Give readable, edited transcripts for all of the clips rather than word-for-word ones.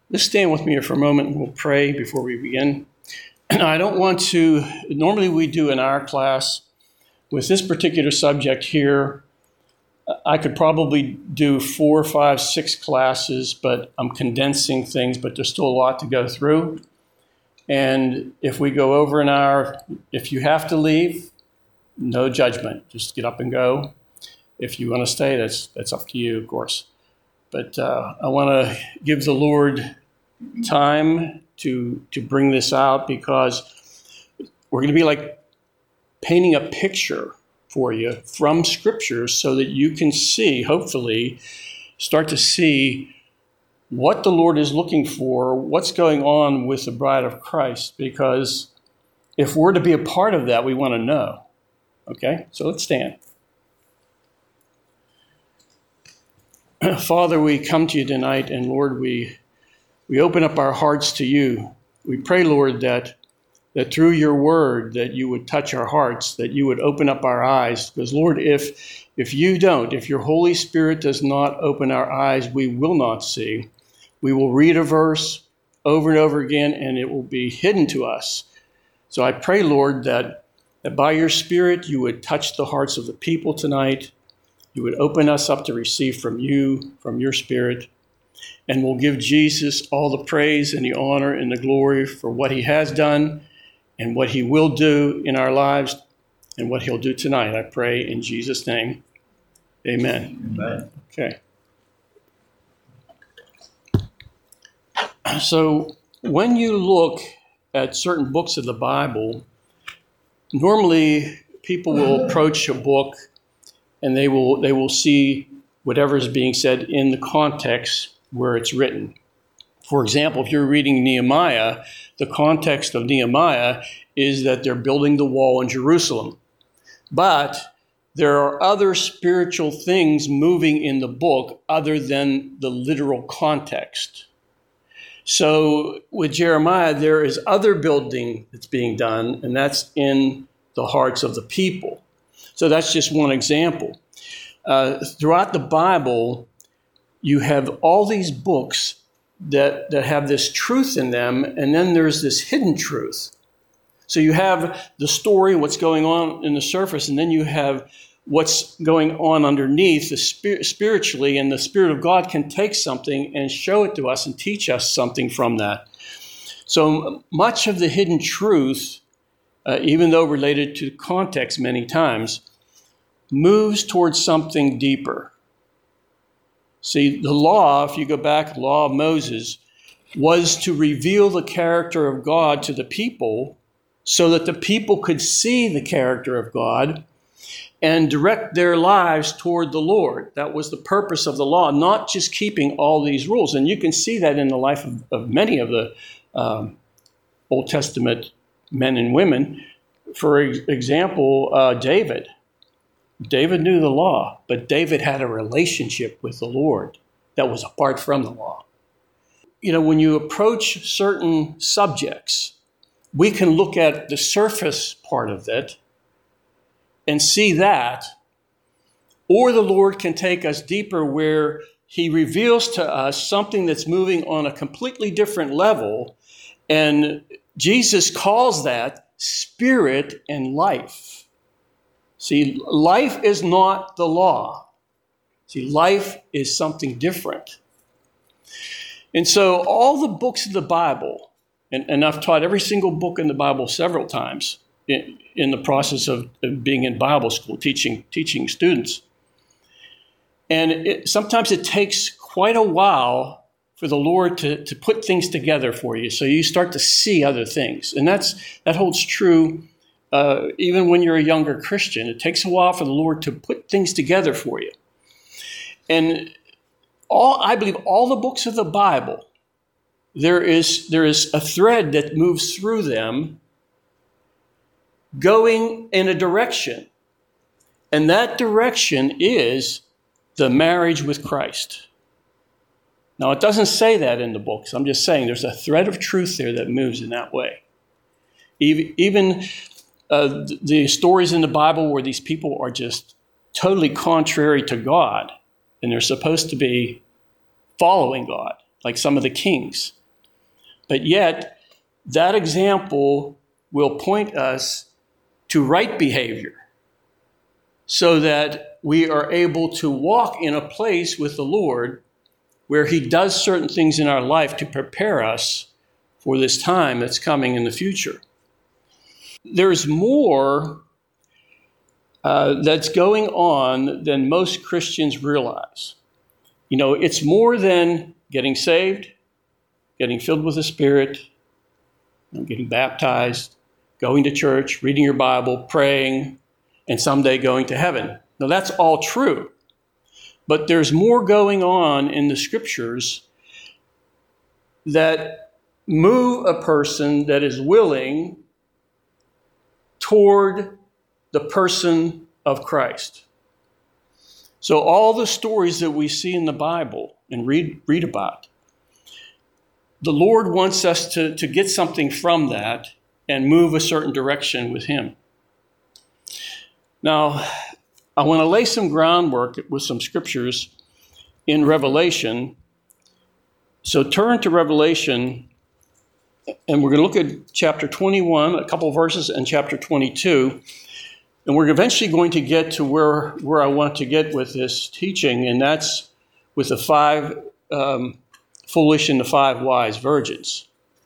Let's stand with me here for a moment and we'll pray before we begin. I don't want to, normally we do in our class, with this particular subject here, I could probably do 4, 5, 6 classes, but I'm condensing things, but there's still a lot to go through. And if we go over an hour, if you have to leave, no judgment. Just get up and go. If you want to stay, that's up to you, of course. But I want to give the Lord time to bring this out, because we're going to be like painting a picture for you from Scripture so that you can see, hopefully, start to see what the Lord is looking for, what's going on with the bride of Christ, because if we're to be a part of that, we want to know. Okay? So let's stand. Father, we come to you tonight, and Lord, we open up our hearts to you. We pray, Lord, that through your word, that you would touch our hearts, that you would open up our eyes. Because, Lord, if you don't, if your Holy Spirit does not open our eyes, we will not see. We will read a verse over and over again, and it will be hidden to us. So I pray, Lord, that by your Spirit, you would touch the hearts of the people tonight. You would open us up to receive from you, from your Spirit, and we'll give Jesus all the praise and the honor and the glory for what he has done and what he will do in our lives and what he'll do tonight. I pray in Jesus' name. Amen. Amen. Okay. So when you look at certain books of the Bible, normally people will approach a book and they will see whatever is being said in the context where it's written. For example, if you're reading Nehemiah, the context of Nehemiah is that they're building the wall in Jerusalem. But there are other spiritual things moving in the book other than the literal context. So with Jeremiah, there is other building that's being done, and that's in the hearts of the people. So that's just one example. Throughout the Bible, you have all these books that have this truth in them, and then there's this hidden truth. So you have the story, what's going on in the surface, and then you have what's going on underneath spiritually, and the Spirit of God can take something and show it to us and teach us something from that. So much of the hidden truth, even though related to context many times, moves towards something deeper. See, the law, if you go back, the law of Moses, was to reveal the character of God to the people so that the people could see the character of God and direct their lives toward the Lord. That was the purpose of the law, not just keeping all these rules. And you can see that in the life of many of the Old Testament men and women. For example, David. David knew the law, but David had a relationship with the Lord that was apart from the law. You know, when you approach certain subjects, we can look at the surface part of it and see that, or the Lord can take us deeper where he reveals to us something that's moving on a completely different level, and Jesus calls that spirit and life. See, life is not the law. See, life is something different. And so all the books of the Bible, and I've taught every single book in the Bible several times in the process of being in Bible school, teaching students. And sometimes it takes quite a while for the Lord to put things together for you, so you start to see other things. And that holds true even when you're a younger Christian. It takes a while for the Lord to put things together for you. And I believe all the books of the Bible, there is a thread that moves through them going in a direction. And that direction is the marriage with Christ. Now, it doesn't say that in the books. I'm just saying there's a thread of truth there that moves in that way. Even the stories in the Bible where these people are just totally contrary to God, and they're supposed to be following God, like some of the kings. But yet, that example will point us to right behavior so that we are able to walk in a place with the Lord where he does certain things in our life to prepare us for this time that's coming in the future. There's more that's going on than most Christians realize. You know, it's more than getting saved, getting filled with the Spirit, getting baptized, going to church, reading your Bible, praying, and someday going to heaven. Now, that's all true. But there's more going on in the scriptures that move a person that is willing toward the person of Christ. So all the stories that we see in the Bible and read about, the Lord wants us to get something from that and move a certain direction with him. Now, I want to lay some groundwork with some scriptures in Revelation. So turn to Revelation, and we're going to look at chapter 21, a couple of verses, and chapter 22. And we're eventually going to get to where I want to get with this teaching, and that's with the 5 foolish and the 5 wise virgins.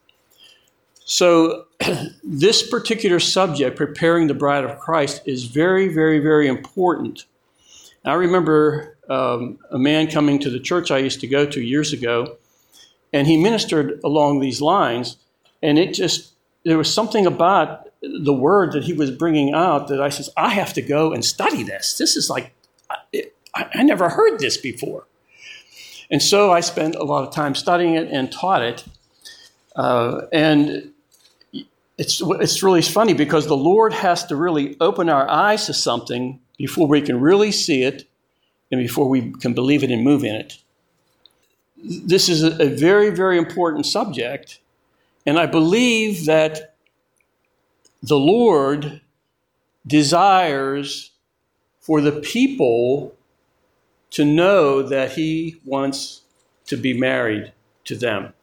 So this particular subject, preparing the bride of Christ, is very, very, very important. I remember a man coming to the church I used to go to years ago, and he ministered along these lines, and there was something about the word that he was bringing out that I said, I have to go and study this. This is like, I never heard this before. And so I spent a lot of time studying it and taught it. And it's really funny because the Lord has to really open our eyes to something before we can really see it and before we can believe it and move in it. This is a very, very important subject. And I believe that the Lord desires for the people to know that he wants to be married to them.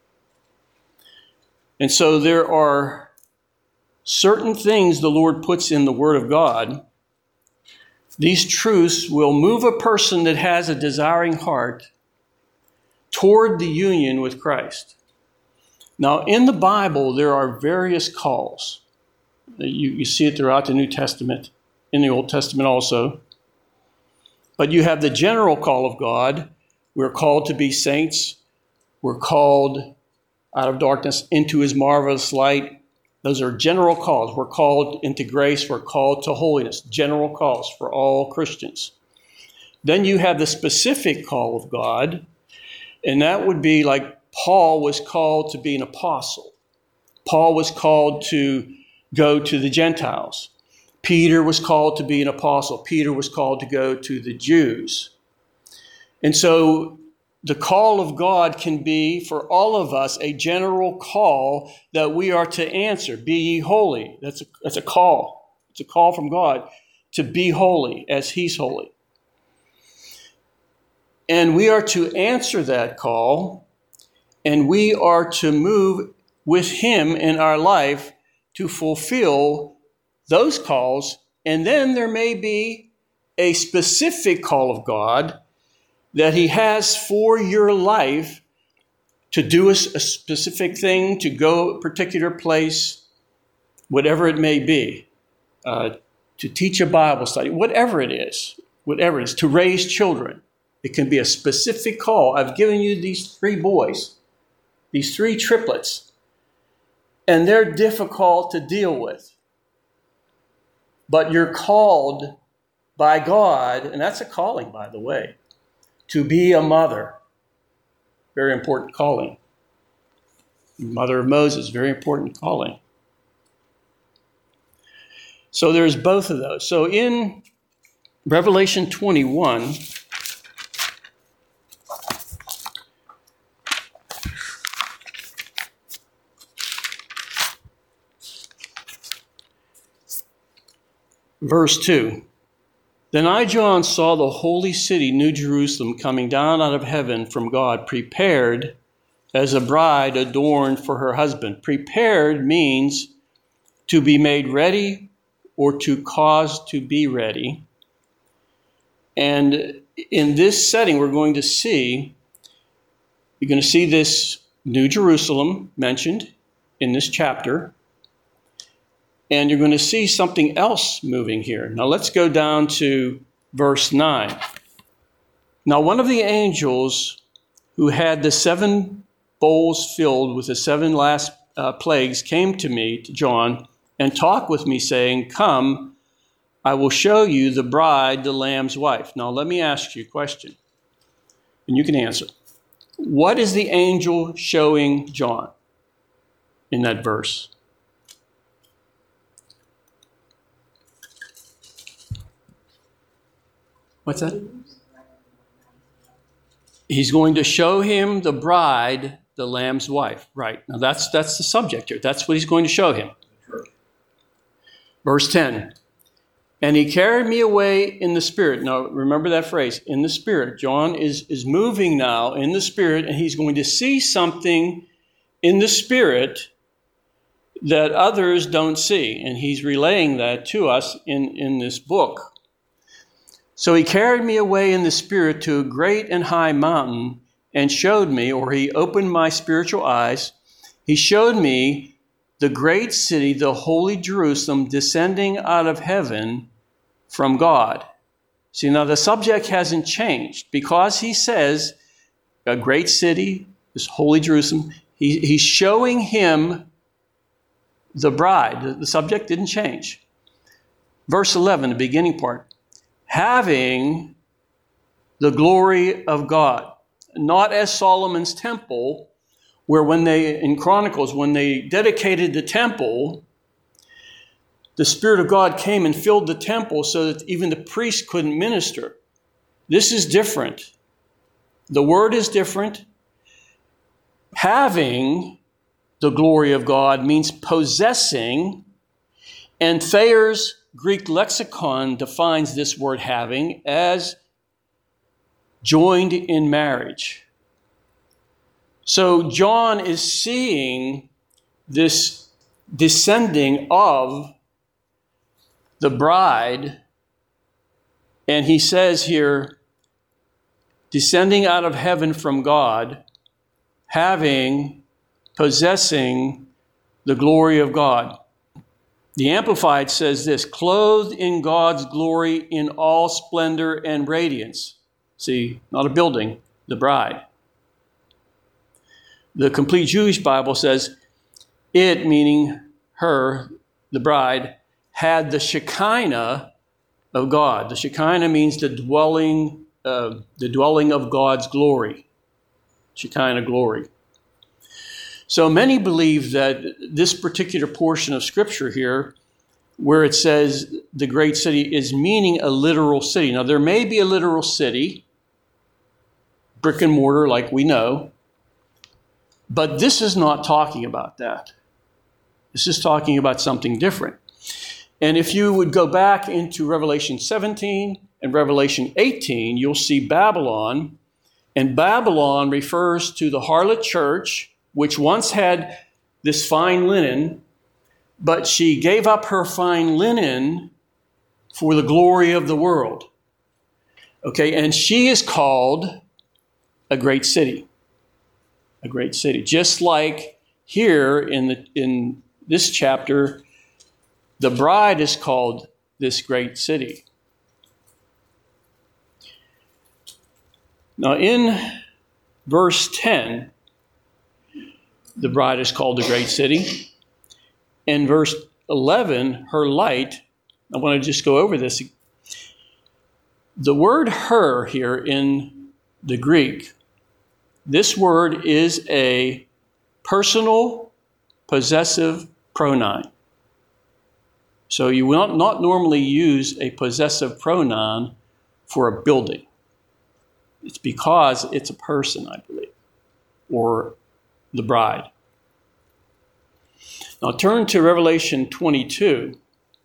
And so there are certain things the Lord puts in the Word of God. These truths will move a person that has a desiring heart toward the union with Christ. Now, in the Bible, there are various calls. You see it throughout the New Testament, in the Old Testament also. But you have the general call of God. We're called to be saints. We're called out of darkness into his marvelous light. Those are general calls. We're called into grace. We're called to holiness. General calls for all Christians. Then you have the specific call of God, and that would be like Paul was called to be an apostle. Paul was called to go to the Gentiles. Peter was called to be an apostle. Peter was called to go to the Jews. And so the call of God can be for all of us a general call that we are to answer. Be ye holy. That's a call. It's a call from God to be holy as he's holy. And we are to answer that call, and we are to move with him in our life to fulfill those calls. And then there may be a specific call of God that he has for your life to do a specific thing, to go a particular place, whatever it may be, to teach a Bible study, whatever it is, to raise children. It can be a specific call. I've given you these 3 boys, these 3 triplets, and they're difficult to deal with. But you're called by God, and that's a calling, by the way, to be a mother. Very important calling. Mother of Moses, very important calling. So there's both of those. So in Revelation 21, verse 2, Then I, John, saw the holy city, New Jerusalem, coming down out of heaven from God, prepared as a bride adorned for her husband. Prepared means to be made ready or to cause to be ready. And in this setting, you're going to see this New Jerusalem mentioned in this chapter. And you're going to see something else moving here. Now let's go down to verse 9. Now one of the angels who had the 7 bowls filled with the 7 last plagues came to me, to John, and talked with me, saying, "Come, I will show you the bride, the Lamb's wife." Now let me ask you a question, and you can answer. What is the angel showing John in that verse? What's that? He's going to show him the bride, the Lamb's wife. Right. Now that's the subject here. That's what he's going to show him. Verse 10. And he carried me away in the Spirit. Now remember that phrase, in the Spirit. John is moving now in the Spirit, and he's going to see something in the Spirit that others don't see. And he's relaying that to us in this book. So he carried me away in the Spirit to a great and high mountain and showed me, or he opened my spiritual eyes. He showed me the great city, the holy Jerusalem, descending out of heaven from God. See, now the subject hasn't changed because he says a great city, this holy Jerusalem. He's showing him the bride. The subject didn't change. Verse 11, the beginning part. Having the glory of God, not as Solomon's temple, where in Chronicles, when they dedicated the temple, the Spirit of God came and filled the temple so that even the priest couldn't minister. This is different. The word is different. Having the glory of God means possessing, and Thayer's Greek lexicon defines this word having as joined in marriage. So John is seeing this descending of the bride, and he says here, descending out of heaven from God, possessing the glory of God. The Amplified says this, clothed in God's glory in all splendor and radiance. See, not a building, the bride. The Complete Jewish Bible says, it, meaning her, the bride, had the Shekinah of God. The Shekinah means the dwelling of God's glory. Shekinah glory. So many believe that this particular portion of Scripture here, where it says the great city, is meaning a literal city. Now, there may be a literal city, brick and mortar like we know, but this is not talking about that. This is talking about something different. And if you would go back into Revelation 17 and Revelation 18, you'll see Babylon. And Babylon refers to the harlot church, which once had this fine linen, but she gave up her fine linen for the glory of the world. Okay, and she is called a great city. A great city. Just like here in this chapter, the bride is called this great city. Now in verse 10, the bride is called the great city. In verse 11, her light, I want to just go over this. The word her here in the Greek, this word is a personal possessive pronoun. So you will not normally use a possessive pronoun for a building. It's because it's a person, I believe, or the bride. Now turn to Revelation 22.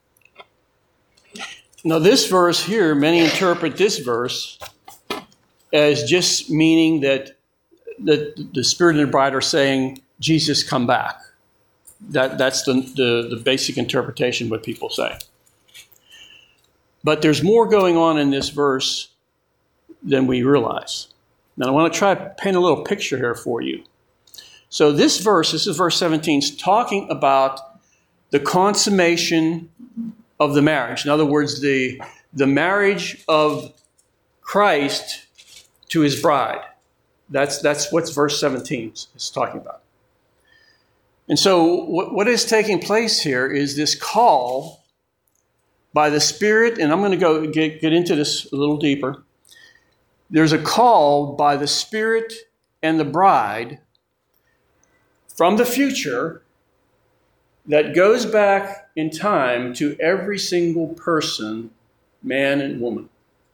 Now this verse here, many interpret this verse as just meaning that the Spirit and the bride are saying, Jesus, come back. That's the basic interpretation of what people say. But there's more going on in this verse than we realize. Now, I want to try to paint a little picture here for you. So this is verse 17, is talking about the consummation of the marriage. In other words, the marriage of Christ to his bride. That's what verse 17 is talking about. And so what is taking place here is this call by the Spirit, and I'm going to go get into this a little deeper. There's a call by the Spirit and the bride from the future that goes back in time to every single person, man and woman.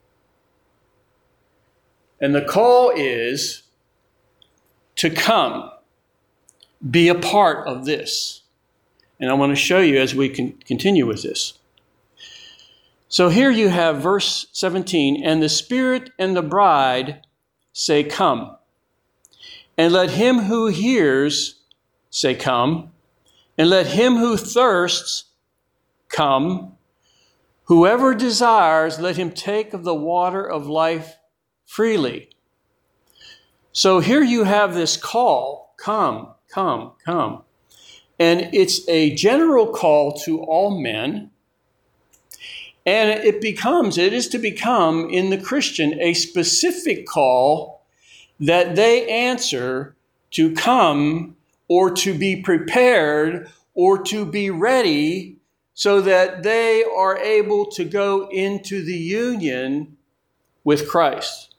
And the call is to come, be a part of this. And I want to show you as we can continue with this. So here you have verse 17, and the Spirit and the bride say, come. And let him who hears say, come. And let him who thirsts come. Whoever desires, let him take of the water of life freely. So here you have this call, come, come, come. And it's a general call to all men. And it is to become in the Christian a specific call that they answer to come or to be prepared or to be ready so that they are able to go into the union with Christ.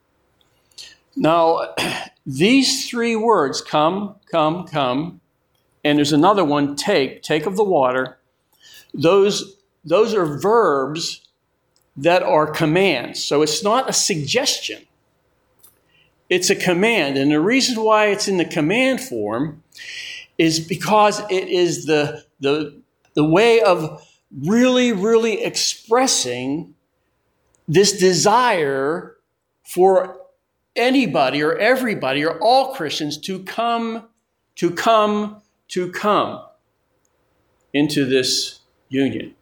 Now, these three words, come, come, come, and there's another one, take of the water, those are verbs that are commands. So it's not a suggestion. It's a command. And the reason why it's in the command form is because it is the way of really, really expressing this desire for anybody or everybody or all Christians to come into this union.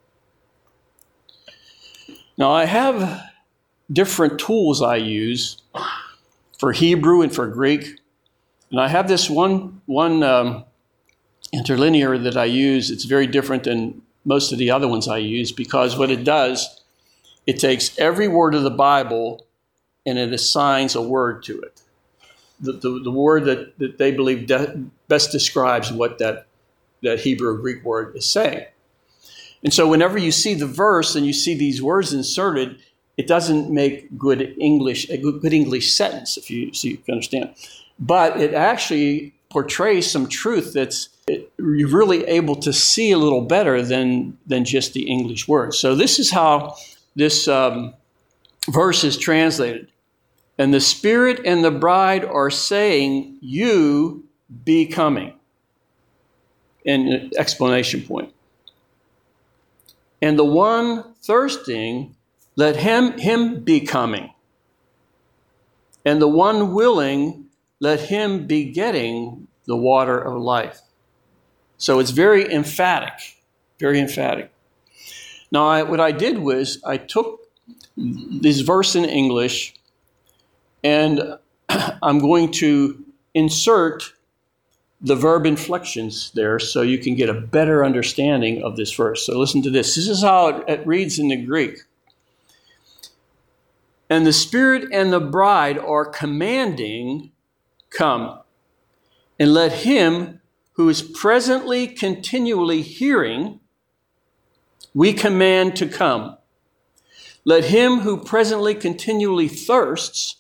Now, I have different tools I use for Hebrew and for Greek. And I have this one interlinear that I use. It's very different than most of the other ones I use because what it does, it takes every word of the Bible and it assigns a word to it. The word that they believe best describes what that Hebrew or Greek word is saying. And so whenever you see the verse and you see these words inserted, it doesn't make a good English sentence, if you understand. But it actually portrays some truth you're really able to see a little better than just the English words. So this is how this verse is translated. And the Spirit and the bride are saying, you be coming. And an exclamation point. And the one thirsting, let him be coming. And the one willing, let him be getting the water of life. So it's very emphatic, very emphatic. Now, what I did was I took this verse in English and I'm going to insert the verb inflections there so you can get a better understanding of this verse. So listen to this. This is how it reads in the Greek. And the Spirit and the bride are commanding, come. And let him who is presently continually hearing, we command to come. Let him who presently continually thirsts,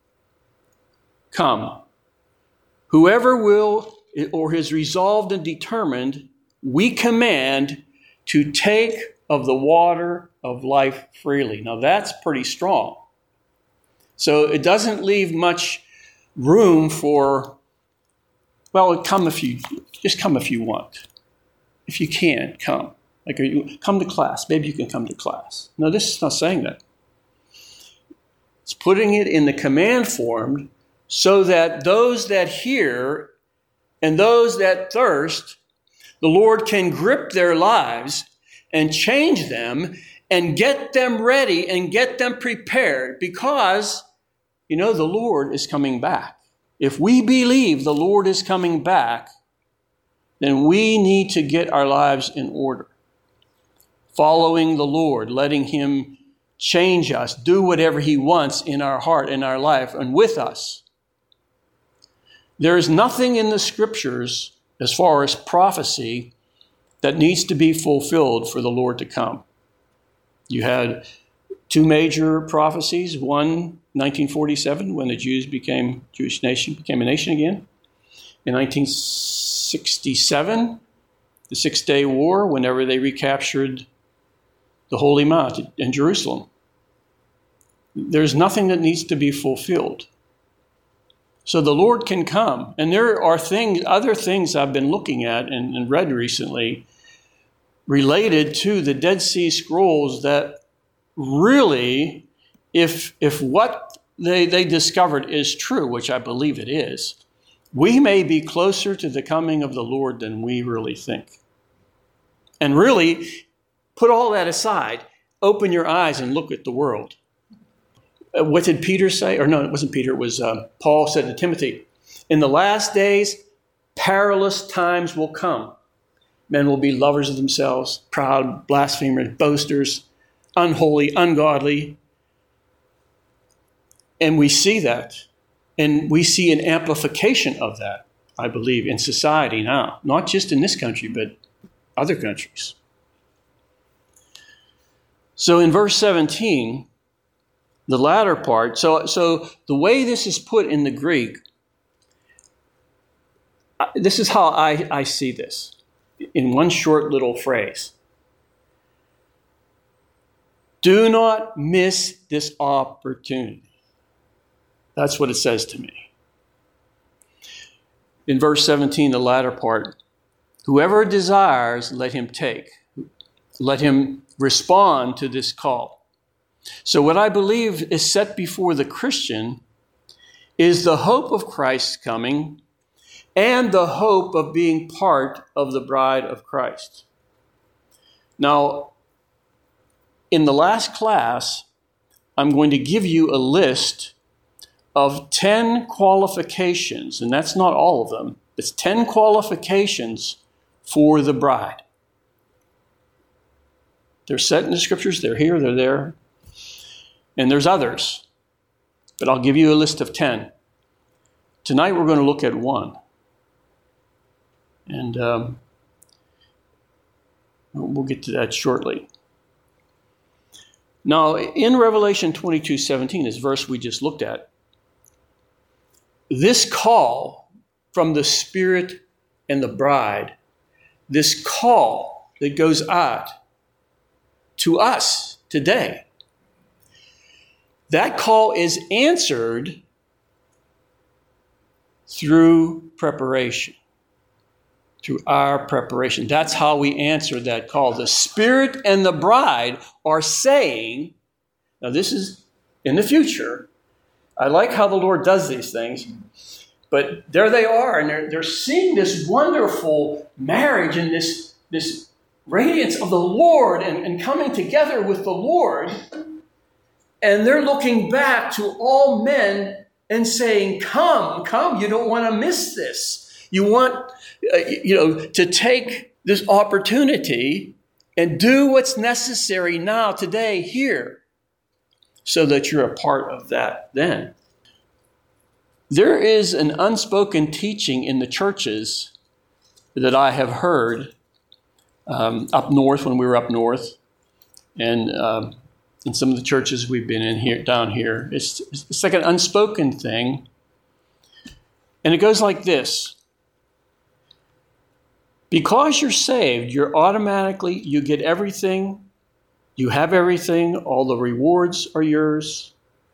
come. Whoever will or is resolved and determined, we command to take of the water of life freely. Now that's pretty strong. So it doesn't leave much room for, well, come if you want. If you can, come. Like, come to class. Maybe you can come to class. No, this is not saying that. It's putting it in the command form so that those that hear and those that thirst, the Lord can grip their lives and change them and get them ready and get them prepared, because, the Lord is coming back. If we believe the Lord is coming back, then we need to get our lives in order. Following the Lord, letting him change us, do whatever he wants in our heart, in our life, and with us. There is nothing in the scriptures as far as prophecy that needs to be fulfilled for the Lord to come. You had two major prophecies. One, 1947, when the Jewish nation became a nation again. In 1967, the Six-Day War, whenever they recaptured the Holy Mount in Jerusalem. There's nothing that needs to be fulfilled. So the Lord can come. And there are other things I've been looking at and read recently related to the Dead Sea Scrolls that really, if what they discovered is true, which I believe it is, we may be closer to the coming of the Lord than we really think. And really, put all that aside, open your eyes and look at the world. What did Peter say? Or no, it wasn't Peter, it was Paul said to Timothy, in the last days, perilous times will come. Men will be lovers of themselves, proud, blasphemers, boasters, unholy, ungodly. And we see that. And we see an amplification of that, I believe, in society now. Not just in this country, but other countries. So in verse 17, the latter part, so the way this is put in the Greek, this is how I see this in one short little phrase. Do not miss this opportunity. That's what it says to me. In verse 17, the latter part, whoever desires, let him take. Let him respond to this call. So what I believe is set before the Christian is the hope of Christ's coming and the hope of being part of the bride of Christ. Now, in the last class, I'm going to give you a list of 10 qualifications, and that's not all of them. It's 10 qualifications for the bride. They're set in the scriptures. They're here, they're there. And there's others, but I'll give you a list of 10. Tonight we're going to look at one. And we'll get to that shortly. Now, in Revelation 22:17, this verse we just looked at, this call from the Spirit and the bride, this call that goes out to us today, that call is answered through preparation, through our preparation. That's how we answer that call. The Spirit and the bride are saying, now this is in the future. I like how the Lord does these things, but there they are, and they're seeing this wonderful marriage and this radiance of the Lord and coming together with the Lord. And they're looking back to all men and saying, come, you don't want to miss this. You want, to take this opportunity and do what's necessary now, today, here, so that you're a part of that then. There is an unspoken teaching in the churches that I have heard up north, when we were up north, and in some of the churches we've been in here, down here. It's like an unspoken thing. And it goes like this. Because you're saved, you get everything, you have everything, all the rewards are yours.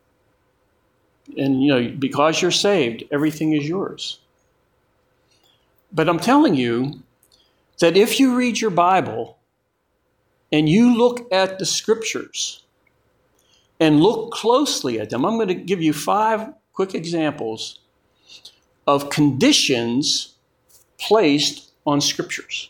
And, because you're saved, everything is yours. But I'm telling you that if you read your Bible and you look at the scriptures and look closely at them, I'm going to give you 5 quick examples of conditions placed on scriptures.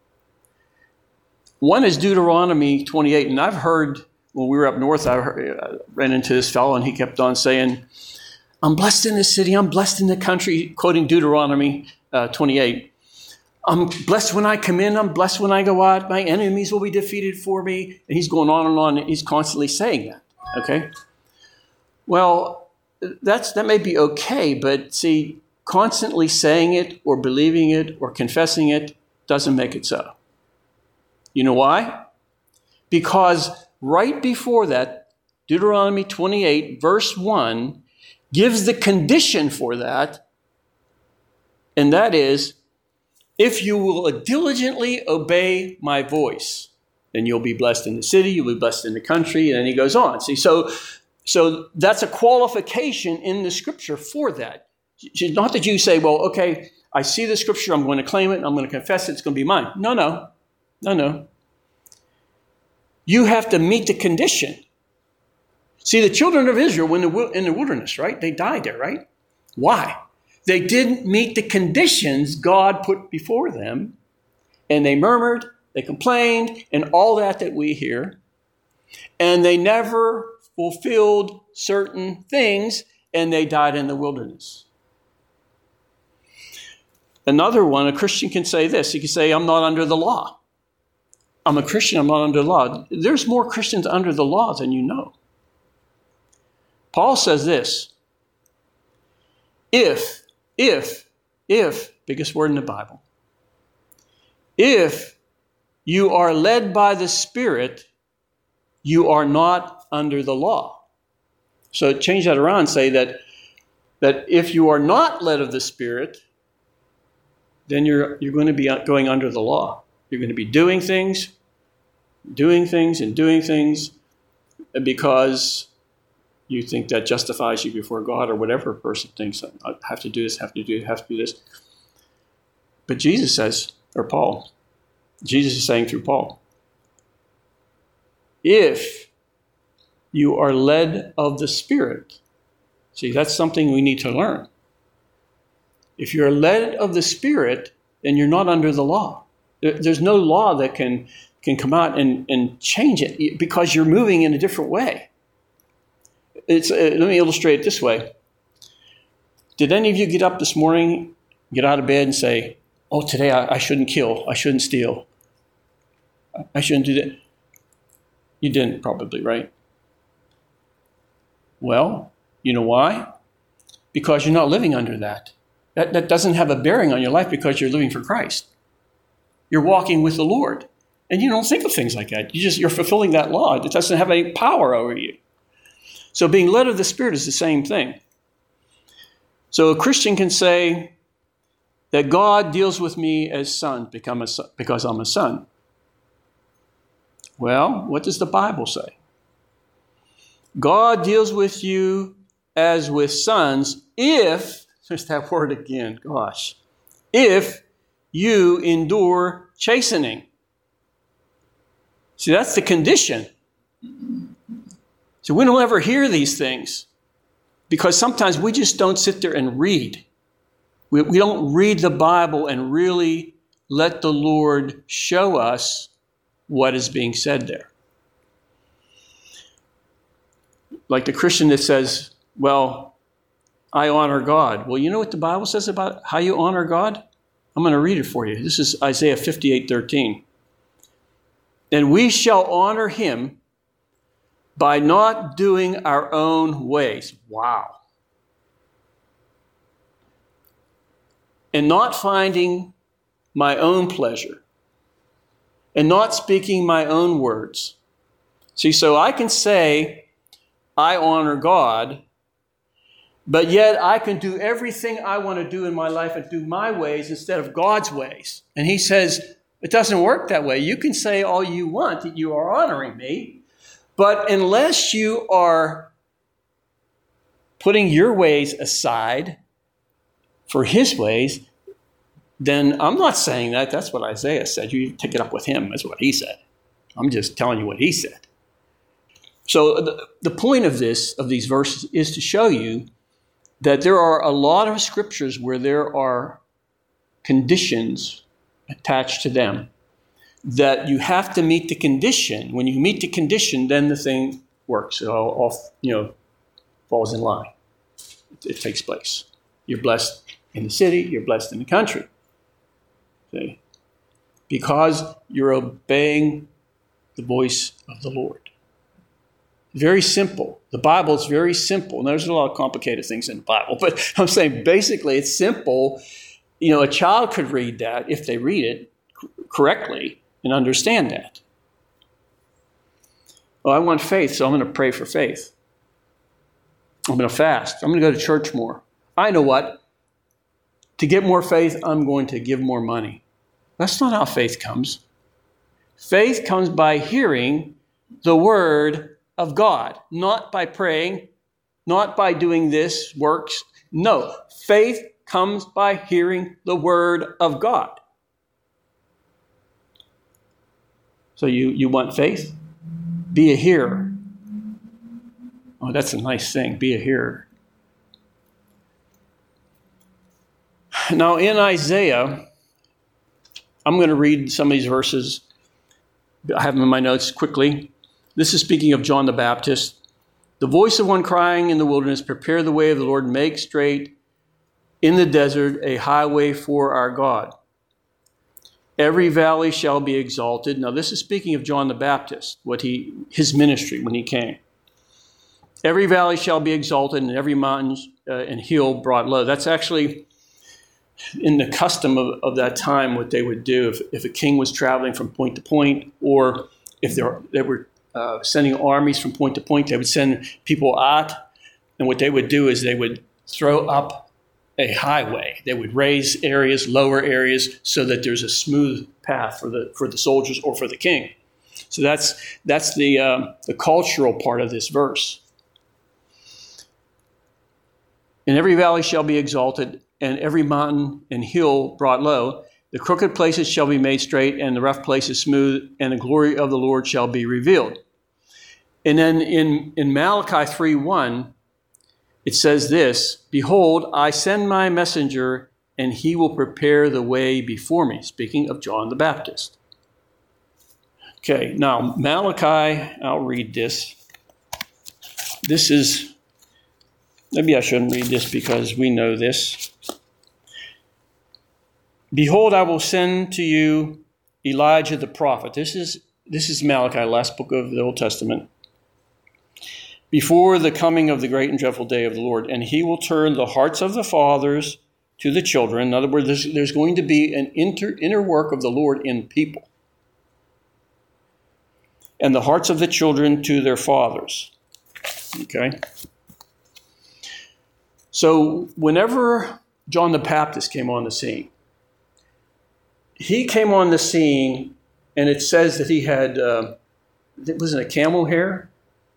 One is Deuteronomy 28, and I've heard, when we were up north, I ran into this fellow, and he kept on saying, I'm blessed in the city, I'm blessed in the country, quoting Deuteronomy 28. I'm blessed when I come in, I'm blessed when I go out, my enemies will be defeated for me. And he's going on and on, and he's constantly saying that, okay? Well, that may be okay, but see, constantly saying it or believing it or confessing it doesn't make it so. You know why? Because right before that, Deuteronomy 28, verse 1, gives the condition for that, and that is, if you will diligently obey my voice, then you'll be blessed in the city, you'll be blessed in the country, and then he goes on. See, so that's a qualification in the scripture for that. Not that you say, well, okay, I see the scripture, I'm going to claim it, I'm going to confess it, it's going to be mine. No. You have to meet the condition. See, the children of Israel in the wilderness, right? They died there, right? Why? They didn't meet the conditions God put before them, and they murmured, they complained, and all that we hear, and they never fulfilled certain things, and they died in the wilderness. Another one, a Christian can say this. He can say, I'm not under the law. I'm a Christian, I'm not under the law. There's more Christians under the law than you know. Paul says this, if, biggest word in the Bible, if you are led by the Spirit, you are not under the law. So change that around and say that if you are not led of the Spirit, then you're going to be going under the law. You're going to be doing things because you think that justifies you before God, or whatever a person thinks. I have to do this, have to do this. But Jesus says, Jesus is saying through Paul, if you are led of the Spirit, see, that's something we need to learn. If you're led of the Spirit, then you're not under the law. There's no law that can come out and change it because you're moving in a different way. Let me illustrate it this way. Did any of you get up this morning, get out of bed and say, oh, today I shouldn't kill, I shouldn't steal, I shouldn't do that? You didn't probably, right? Well, you know why? Because you're not living under that. That doesn't have a bearing on your life because you're living for Christ. You're walking with the Lord. And you don't think of things like that. You're fulfilling that law. It doesn't have any power over you. So being led of the Spirit is the same thing. So a Christian can say that God deals with me as son because I'm a son. Well, what does the Bible say? God deals with you as with sons if, there's that word again, gosh, if you endure chastening. See, that's the condition. So we don't ever hear these things because sometimes we just don't sit there and read. We don't read the Bible and really let the Lord show us what is being said there. Like the Christian that says, well, I honor God. Well, you know what the Bible says about how you honor God? I'm going to read it for you. This is Isaiah 58:13. And we shall honor him by not doing our own ways. Wow. And not finding my own pleasure. And not speaking my own words. See, so I can say, I honor God, but yet I can do everything I want to do in my life and do my ways instead of God's ways. And he says, it doesn't work that way. You can say all you want that you are honoring me, but unless you are putting your ways aside for his ways, then I'm not saying that. That's what Isaiah said. You take it up with him. That's what he said. I'm just telling you what he said. So the point of these verses is to show you that there are a lot of scriptures where there are conditions attached to them, that you have to meet the condition. When you meet the condition, then the thing works. It all falls in line. It takes place. You're blessed in the city. You're blessed in the country. See? Because you're obeying the voice of the Lord. Very simple. The Bible is very simple. And there's a lot of complicated things in the Bible, but I'm saying basically it's simple. A child could read that if they read it correctly and understand that. Well, I want faith, so I'm going to pray for faith. I'm going to fast. I'm going to go to church more. I know what? To get more faith, I'm going to give more money. That's not how faith comes. Faith comes by hearing the word of God, not by praying, not by doing this works. No, faith comes by hearing the word of God. So you want faith? Be a hearer. Oh, that's a nice thing. Be a hearer. Now in Isaiah, I'm going to read some of these verses. I have them in my notes quickly. This is speaking of John the Baptist. The voice of one crying in the wilderness, prepare the way of the Lord, make straight in the desert a highway for our God. Every valley shall be exalted. Now this is speaking of John the Baptist, his ministry when he came. Every valley shall be exalted, and every mountain and hill brought low. That's actually in the custom of that time what they would do if a king was traveling from point to point, or if they were sending armies from point to point, they would send people out, and what they would do is they would throw up a highway. They would raise areas, lower areas, so that there's a smooth path for the soldiers or for the king. So that's the cultural part of this verse. And every valley shall be exalted, and every mountain and hill brought low. The crooked places shall be made straight, and the rough places smooth, and the glory of the Lord shall be revealed. And then in Malachi 3:1, it says this, behold, I send my messenger, and he will prepare the way before me. Speaking of John the Baptist. Okay, now Malachi, I'll read this. This is, maybe I shouldn't read this because we know this. Behold, I will send to you Elijah the prophet. This is Malachi, last book of the Old Testament. Before the coming of the great and dreadful day of the Lord, and he will turn the hearts of the fathers to the children. In other words, there's going to be an inner work of the Lord in people. And the hearts of the children to their fathers. Okay? So whenever John the Baptist came on the scene, he came on the scene, and it says that he had, wasn't it camel hair?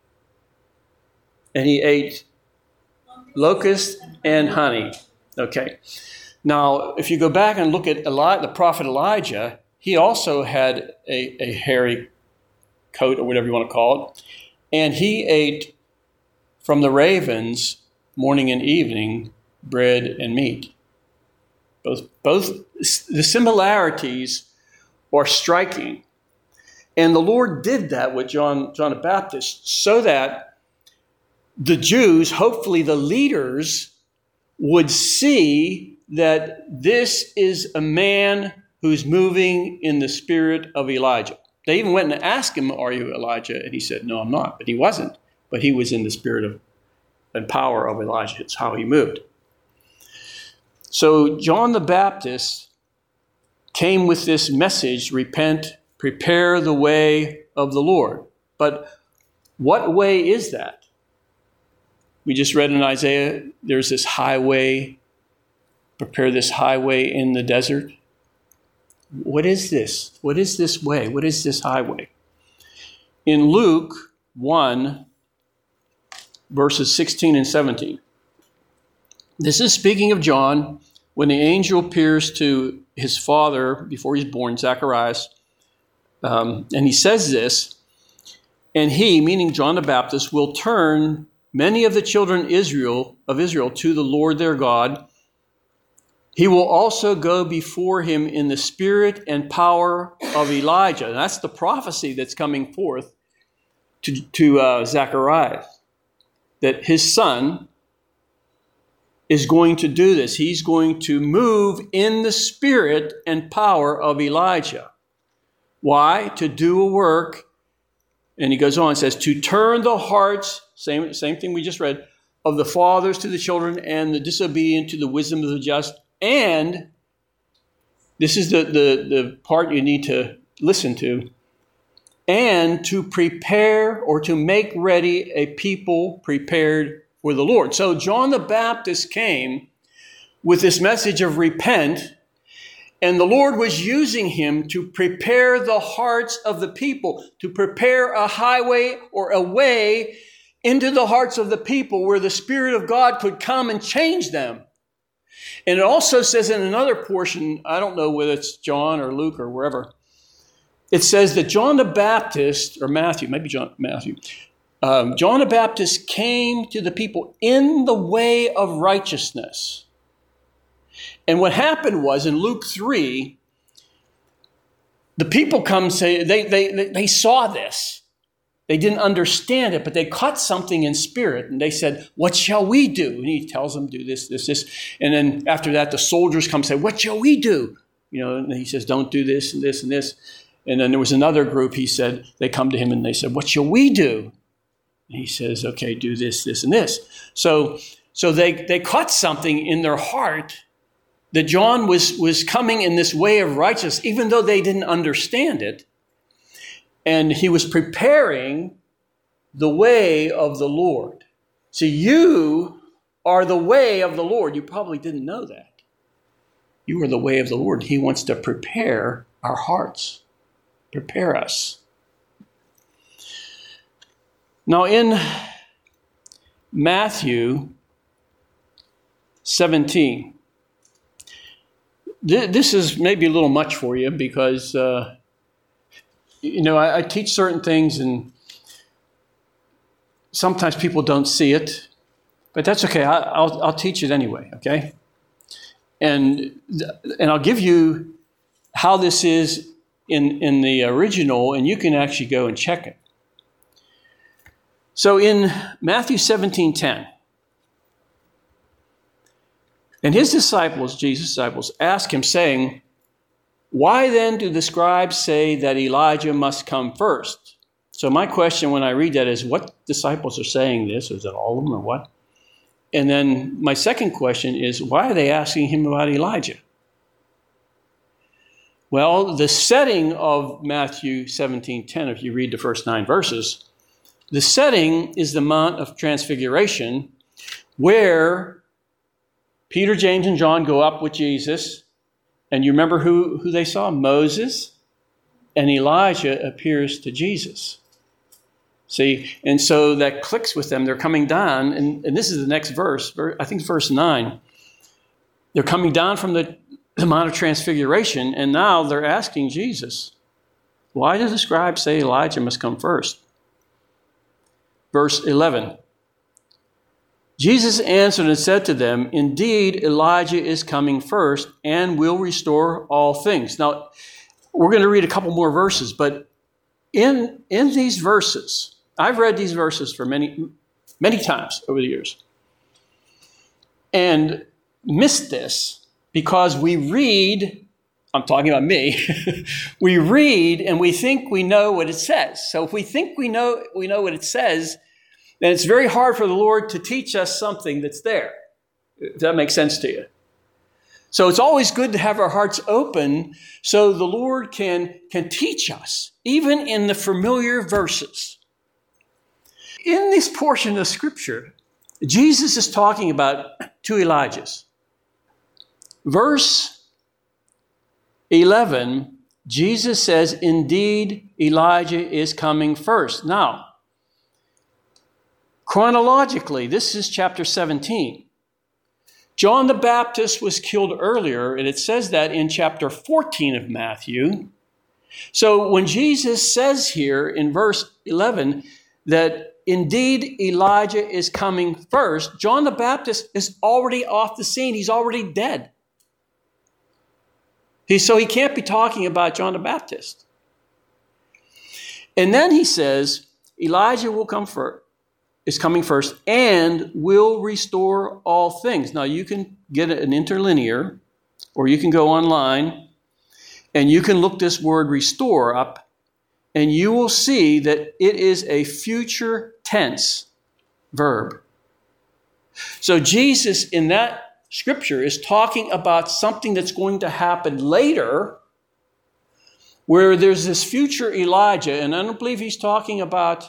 And he ate locust and honey. Okay. Now, if you go back and look at the prophet Elijah, he also had a hairy coat, or whatever you want to call it. And he ate from the ravens morning and evening bread and meat. Both the similarities are striking. And the Lord did that with John the Baptist so that the Jews, hopefully the leaders, would see that this is a man who's moving in the spirit of Elijah. They even went and asked him, are you Elijah? And he said, no, I'm not. But he wasn't. But he was in the spirit and power of Elijah. It's how he moved. So John the Baptist came with this message, repent, prepare the way of the Lord. But what way is that? We just read in Isaiah, there's this highway, prepare this highway in the desert. What is this? What is this way? What is this highway? In Luke 1, verses 16 and 17, this is speaking of John when the angel appears to his father before he's born, Zacharias, and he says this, and he, meaning John the Baptist, will turn many of the children of Israel to the Lord their God. He will also go before him in the spirit and power of Elijah. And that's the prophecy that's coming forth to Zechariah, that his son is going to do this. He's going to move in the spirit and power of Elijah. Why? To do a work. And he goes on and says, to turn the hearts, same thing we just read, of the fathers to the children and the disobedient to the wisdom of the just. And this is the part you need to listen to. And to prepare or to make ready a people prepared for the Lord. So John the Baptist came with this message of repent, and the Lord was using him to prepare the hearts of the people, to prepare a highway or a way into the hearts of the people where the Spirit of God could come and change them. And it also says in another portion, I don't know whether it's John or Luke or wherever, it says that John the Baptist, or Matthew, maybe Matthew, John the Baptist came to the people in the way of righteousness. And what happened was in Luke 3, the people come say they saw this. They didn't understand it, but they caught something in spirit. And they said, what shall we do? And he tells them, do this, this, this. And then after that, the soldiers come and say, what shall we do? And he says, don't do this and this and this. And then there was another group, he said, they come to him and they said, what shall we do? And he says, okay, do this, this, and this. So they caught something in their heart that John was coming in this way of righteousness, even though they didn't understand it. And he was preparing the way of the Lord. So you are the way of the Lord. You probably didn't know that. You are the way of the Lord. He wants to prepare our hearts. Prepare us. Now in Matthew 17, this is maybe a little much for you because, I teach certain things and sometimes people don't see it, but that's okay. I'll teach it anyway, okay? And I'll give you how this is in the original, and you can actually go and check it. So in Matthew 17:10, and his disciples, Jesus' disciples, ask him, saying, why then do the scribes say that Elijah must come first? So my question when I read that is, what disciples are saying this? Is it all of them or what? And then my second question is, why are they asking him about Elijah? Well, the setting of Matthew 17:10, if you read the first 9 verses, the setting is the Mount of Transfiguration, where Peter, James, and John go up with Jesus. And you remember who they saw? Moses and Elijah appears to Jesus. See, and so that clicks with them. They're coming down, and this is the next verse. I think verse 9. They're coming down from the Mount of Transfiguration, and now they're asking Jesus, why do the scribes say Elijah must come first? Verse 11. Jesus answered and said to them, indeed, Elijah is coming first and will restore all things. Now, we're going to read a couple more verses, but in these verses, I've read these verses for many, many times over the years and missed this because we read, I'm talking about me, we read and we think we know what it says. So if we think we know what it says, then it's very hard for the Lord to teach us something that's there, if that makes sense to you. So it's always good to have our hearts open so the Lord can teach us, even in the familiar verses. In this portion of Scripture, Jesus is talking about 2 Elijahs. Verse 11, Jesus says, indeed, Elijah is coming first. Now, chronologically, this is chapter 17. John the Baptist was killed earlier, and it says that in chapter 14 of Matthew. So when Jesus says here in verse 11 that indeed Elijah is coming first, John the Baptist is already off the scene. He's already dead. So he can't be talking about John the Baptist. And then he says, Elijah is coming first and will restore all things. Now you can get an interlinear, or you can go online and you can look this word restore up, and you will see that it is a future tense verb. So Jesus in that scripture is talking about something that's going to happen later, where there's this future Elijah, and I don't believe he's talking about,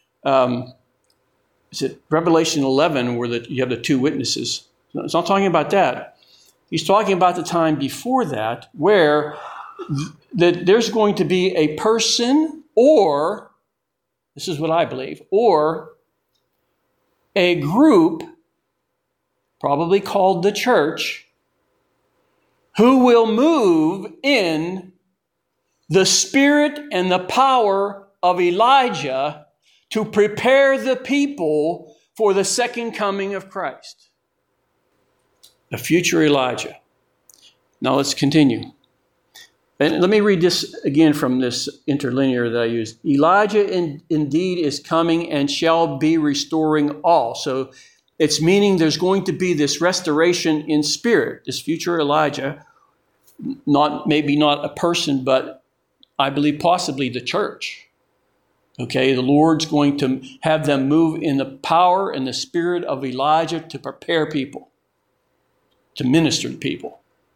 is it Revelation 11, where you have the two witnesses? No, it's not talking about that. He's talking about the time before that, where there's going to be a person, or, this is what I believe, or a group, probably called the church, who will move in the spirit and the power of Elijah to prepare the people for the second coming of Christ. The future Elijah. Now let's continue. And let me read this again from this interlinear that I used. Elijah indeed is coming and shall be restoring all. So it's meaning there's going to be this restoration in spirit, this future Elijah, maybe not a person, but I believe possibly the church. Okay, the Lord's going to have them move in the power and the spirit of Elijah to prepare people, to minister to people.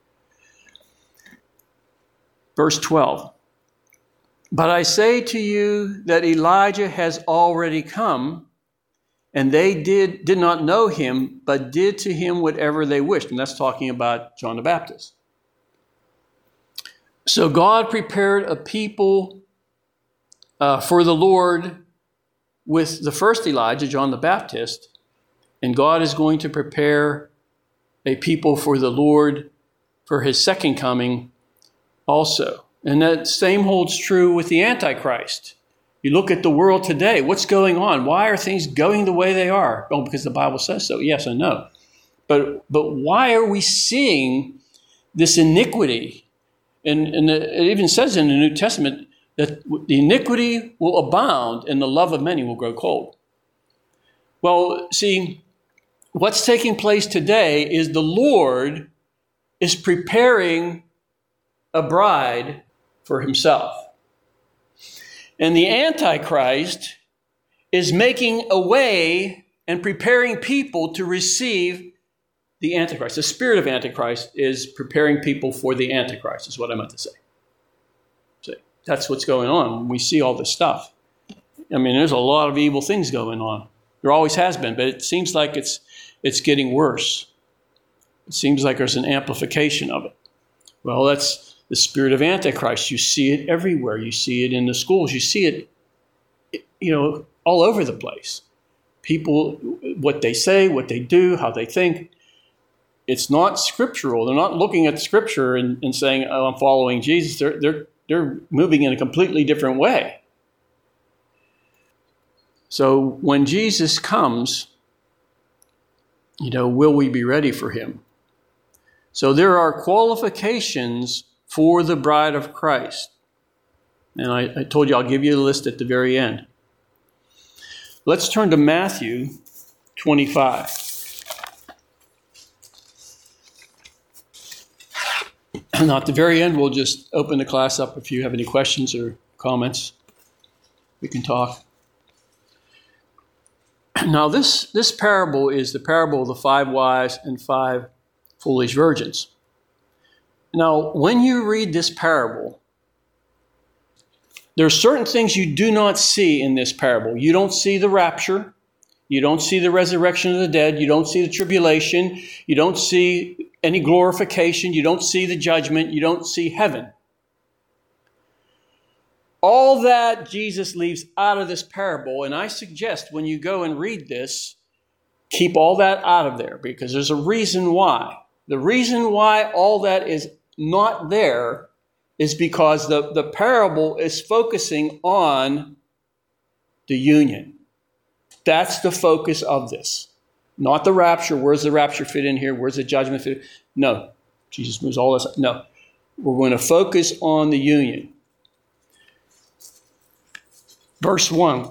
Verse 12. But I say to you that Elijah has already come, and they did not know him, but did to him whatever they wished. And that's talking about John the Baptist. So God prepared a people for the Lord with the first Elijah, John the Baptist, and God is going to prepare a people for the Lord for his second coming also. And that same holds true with the Antichrist. You look at the world today, what's going on? Why are things going the way they are? Oh, because the Bible says so. Yes, I know. But why are we seeing this iniquity? And it even says in the New Testament that the iniquity will abound and the love of many will grow cold. Well, see, what's taking place today is the Lord is preparing a bride for himself. And the Antichrist is making a way and preparing people to receive the Antichrist. The spirit of Antichrist is preparing people for the Antichrist, is what I meant to say. So that's what's going on. We see all this stuff. I mean, there's a lot of evil things going on. There always has been, but it seems like it's getting worse. It seems like there's an amplification of it. Well, that's the spirit of Antichrist. You see it everywhere. You see it in the schools. You see it, all over the place. People, what they say, what they do, how they think. It's not scriptural. They're not looking at Scripture and saying, "Oh, I'm following Jesus." They're moving in a completely different way. So when Jesus comes, will we be ready for him? So there are qualifications for the bride of Christ. And I told you I'll give you a list at the very end. Let's turn to Matthew 25. Now at the very end, we'll just open the class up. If you have any questions or comments, we can talk. Now this parable is the parable of the 5 wise and 5 foolish virgins. Now, when you read this parable, there are certain things you do not see in this parable. You don't see the rapture. You don't see the resurrection of the dead. You don't see the tribulation. You don't see any glorification. You don't see the judgment. You don't see heaven. All that Jesus leaves out of this parable, and I suggest when you go and read this, keep all that out of there, because there's a reason why. The reason why all that is not there is because the parable is focusing on the union. That's the focus of this. Not the rapture. Where's the rapture fit in here? Where's the judgment fit in? No. Jesus moves all this. No. We're going to focus on the union. Verse 1.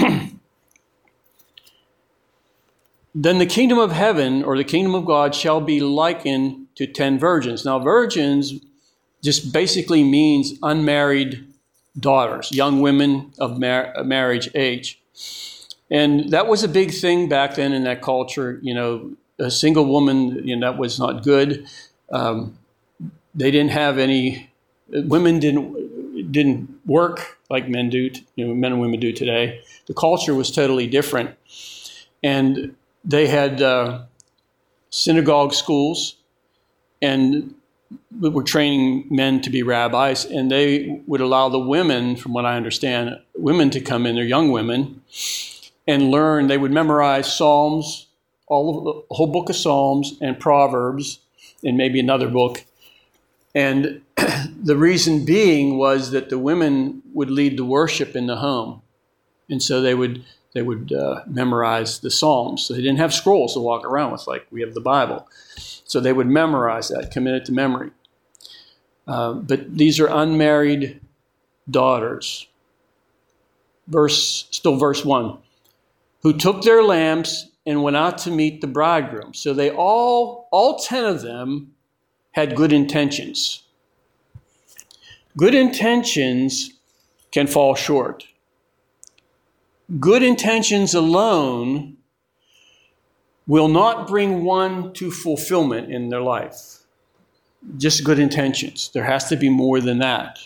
Then the kingdom of heaven, or the kingdom of God, shall be likened to 10 virgins. Now, virgins just basically means unmarried daughters, young women of marriage age. And that was a big thing back then in that culture. You know, a single woman, that was not good. They didn't have any, women didn't work like men do, men and women do today. The culture was totally different. And they had synagogue schools, and were training men to be rabbis, and they would allow the women, from what I understand, women to come in, they're young women, and learn. They would memorize Psalms, the whole book of Psalms and Proverbs, and maybe another book. And the reason being was that the women would lead the worship in the home. And so they would memorize the Psalms. So they didn't have scrolls to walk around with like we have the Bible. So they would memorize that, commit it to memory. But these are unmarried daughters. Verse 1. Who took their lamps and went out to meet the bridegroom. So they all 10 of them had good intentions. Good intentions can fall short. Good intentions alone will not bring one to fulfillment in their life. Just good intentions. There has to be more than that.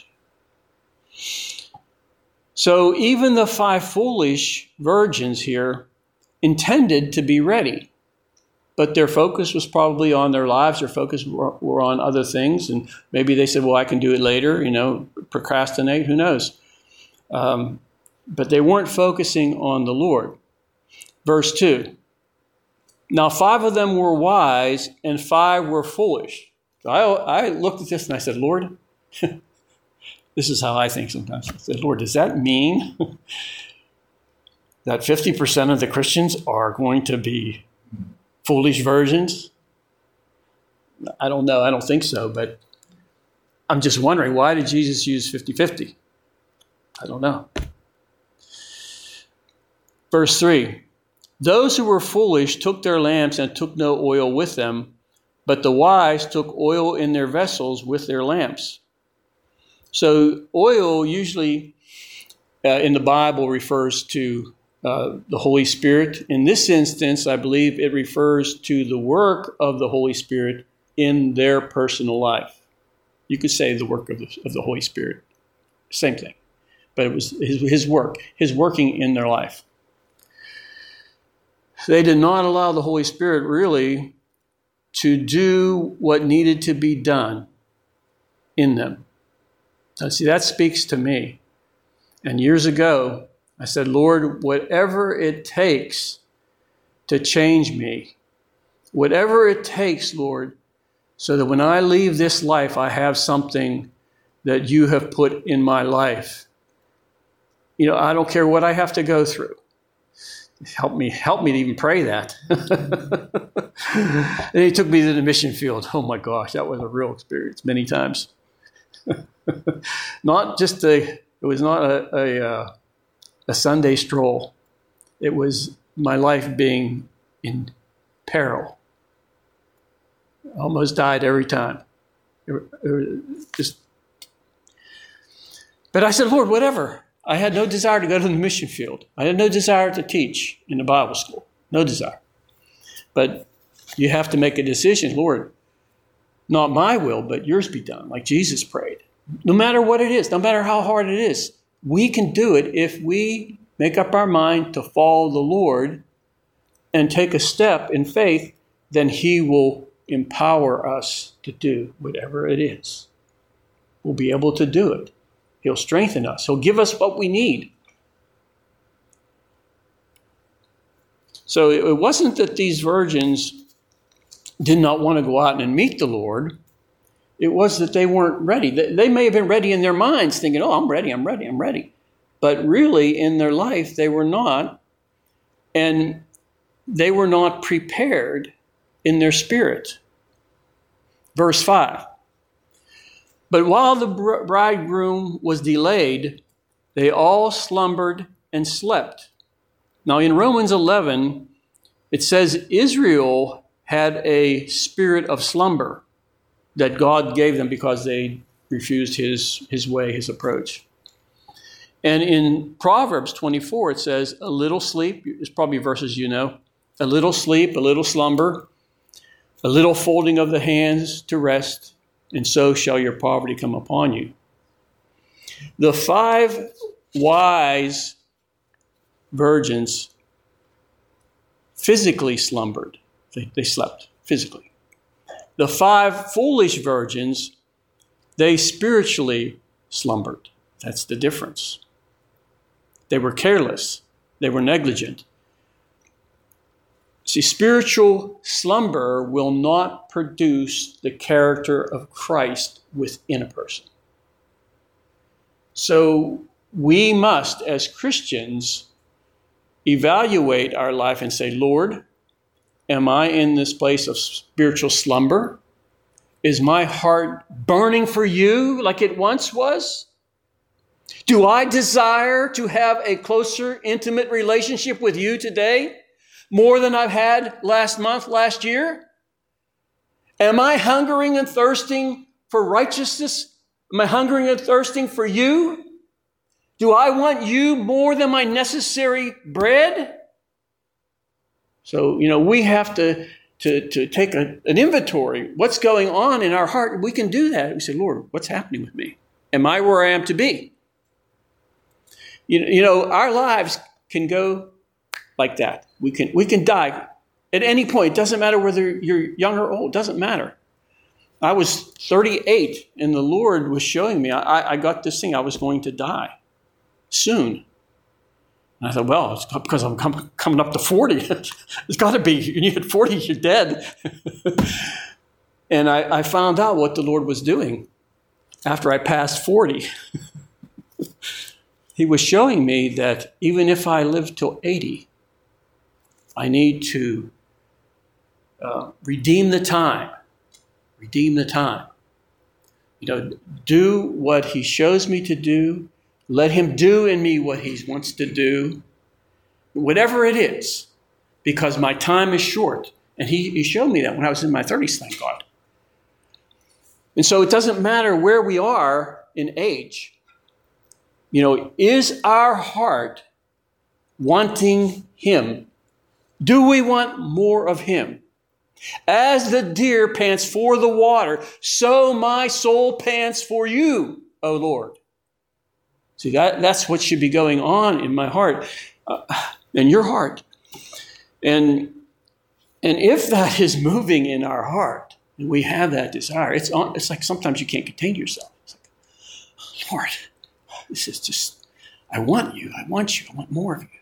So even the 5 foolish virgins here intended to be ready, but their focus was probably on their lives. Their focus were on other things, and maybe they said, well, I can do it later, procrastinate, who knows. But they weren't focusing on the Lord. Verse 2. Now 5 of them were wise and 5 were foolish. So I looked at this and I said, Lord, this is how I think sometimes. I said, Lord, does that mean that 50% of the Christians are going to be foolish virgins? I don't know. I don't think so. But I'm just wondering, why did Jesus use 50-50? I don't know. Verse 3. Those who were foolish took their lamps and took no oil with them, but the wise took oil in their vessels with their lamps. So oil usually in the Bible refers to the Holy Spirit. In this instance, I believe it refers to the work of the Holy Spirit in their personal life. You could say the work of the Holy Spirit. Same thing. But it was his work, his working in their life. They did not allow the Holy Spirit really to do what needed to be done in them. Now, see, that speaks to me. And years ago, I said, Lord, whatever it takes to change me, whatever it takes, Lord, so that when I leave this life, I have something that you have put in my life. I don't care what I have to go through. Help me to even pray that. And he took me to the mission field. Oh my gosh, that was a real experience many times. It was not a Sunday stroll. It was my life being in peril. I almost died every time. But I said, Lord, whatever. I had no desire to go to the mission field. I had no desire to teach in the Bible school. No desire. But you have to make a decision. Lord, not my will, but yours be done, like Jesus prayed. No matter what it is, no matter how hard it is, we can do it if we make up our mind to follow the Lord and take a step in faith. Then he will empower us to do whatever it is. We'll be able to do it. He'll strengthen us. He'll give us what we need. So it wasn't that these virgins did not want to go out and meet the Lord. It was that they weren't ready. They may have been ready in their minds, thinking, oh, I'm ready. But really, in their life, they were not. and they were not prepared in their spirit. Verse 5. But while the bridegroom was delayed, they all slumbered and slept. Now in Romans 11, it says Israel had a spirit of slumber that God gave them because they refused his way, his approach. And in Proverbs 24, it says, a little sleep, it's probably verses you know, a little sleep, a little slumber, a little folding of the hands to rest, and so shall your poverty come upon you. The 5 wise virgins physically slumbered. They slept physically. The 5 foolish virgins, they spiritually slumbered. That's the difference. They were careless. They were negligent. See, spiritual slumber will not produce the character of Christ within a person. So we must, as Christians, evaluate our life and say, Lord, am I in this place of spiritual slumber? Is my heart burning for you like it once was? Do I desire to have a closer, intimate relationship with you today? More than I've had last month, last year? Am I hungering and thirsting for righteousness? Am I hungering and thirsting for you? Do I want you more than my necessary bread? So, we have to take an inventory. What's going on in our heart? We can do that. We say, Lord, what's happening with me? Am I where I am to be? Our lives can go like that. We can die at any point. It doesn't matter whether you're young or old. It doesn't matter. I was 38, and the Lord was showing me, I got this thing. I was going to die soon. And I thought, well, it's because I'm coming up to 40. It's got to be. When you hit 40, you're dead. And I found out what the Lord was doing after I passed 40. He was showing me that even if I live till 80, I need to redeem the time. Redeem the time. Do what he shows me to do. Let him do in me what he wants to do. Whatever it is. Because my time is short. And he showed me that when I was in my 30s, thank God. And so it doesn't matter where we are in age. Is our heart wanting him? Do we want more of him? As the deer pants for the water, so my soul pants for you, O Lord. See, that's what should be going on in my heart, in your heart. And if that is moving in our heart, and we have that desire, it's like sometimes you can't contain yourself. It's like, Lord, this is just, I want you, I want more of you.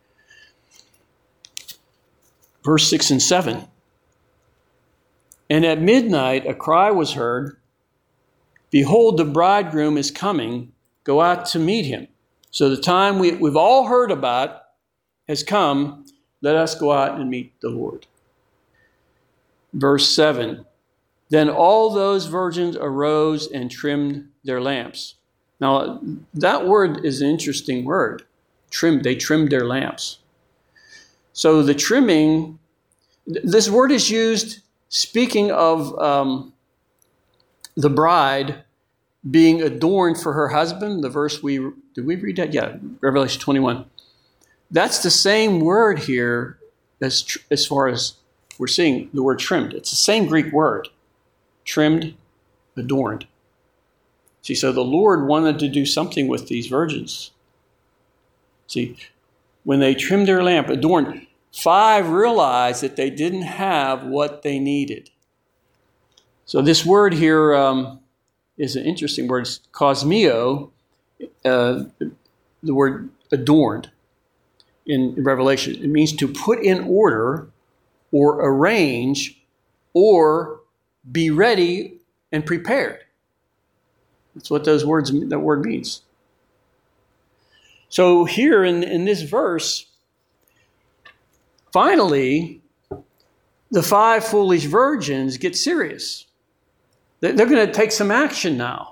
Verse 6 and 7. And at midnight a cry was heard, behold, the bridegroom is coming, go out to meet him. So the time we've all heard about has come, let us go out and meet the Lord. Verse 7. Then all those virgins arose and trimmed their lamps. Now, that word is an interesting word. They trimmed their lamps. So the trimming, this word is used speaking of the bride being adorned for her husband. The verse did we read that? Yeah, Revelation 21. That's the same word here as far as we're seeing the word trimmed. It's the same Greek word. Trimmed, adorned. See, so the Lord wanted to do something with these virgins. See, when they trimmed their lamp, adorned, 5 realized that they didn't have what they needed. So this word here is an interesting word. It's cosmeo, the word adorned in Revelation. It means to put in order or arrange or be ready and prepared. That's what that word means. So here in this verse, finally, the 5 foolish virgins get serious. They're going to take some action now.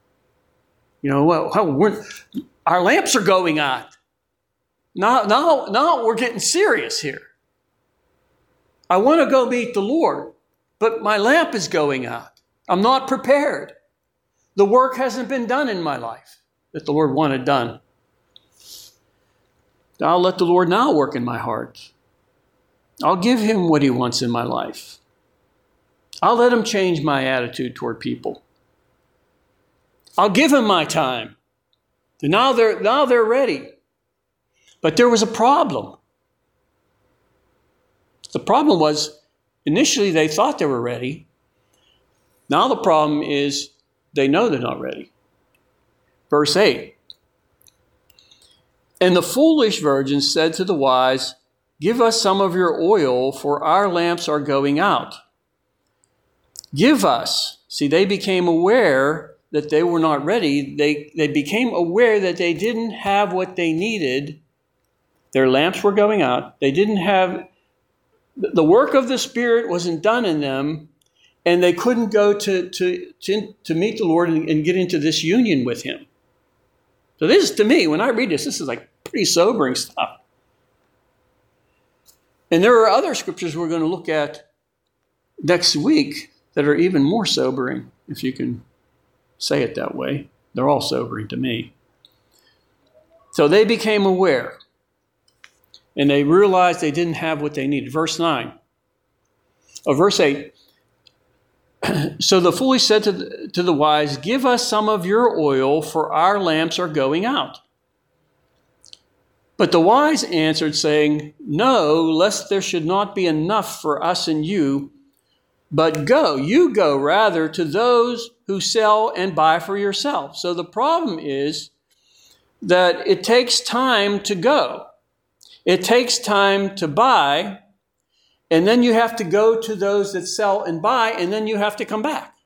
Our lamps are going out. Now we're getting serious here. I want to go meet the Lord, but my lamp is going out. I'm not prepared. The work hasn't been done in my life that the Lord wanted done. I'll let the Lord now work in my heart. I'll give him what he wants in my life. I'll let him change my attitude toward people. I'll give him my time. Now they're ready. But there was a problem. The problem was, initially they thought they were ready. Now the problem is they know they're not ready. Verse 8. And the foolish virgins said to the wise, "Give us some of your oil, for our lamps are going out." Give us. See, they became aware that they were not ready. They became aware that they didn't have what they needed. Their lamps were going out. They didn't have, the work of the Spirit wasn't done in them, and they couldn't go to meet the Lord and get into this union with him. So this, to me, when I read this is like pretty sobering stuff. And there are other scriptures we're going to look at next week that are even more sobering, if you can say it that way. They're all sobering to me. So they became aware, and they realized they didn't have what they needed. Verse 8. So the foolish said to the wise, "Give us some of your oil, for our lamps are going out." But the wise answered, saying, "No, lest there should not be enough for us and you. But you go rather to those who sell and buy for yourself." So the problem is that it takes time to go. It takes time to buy, and then you have to go to those that sell and buy, and then you have to come back.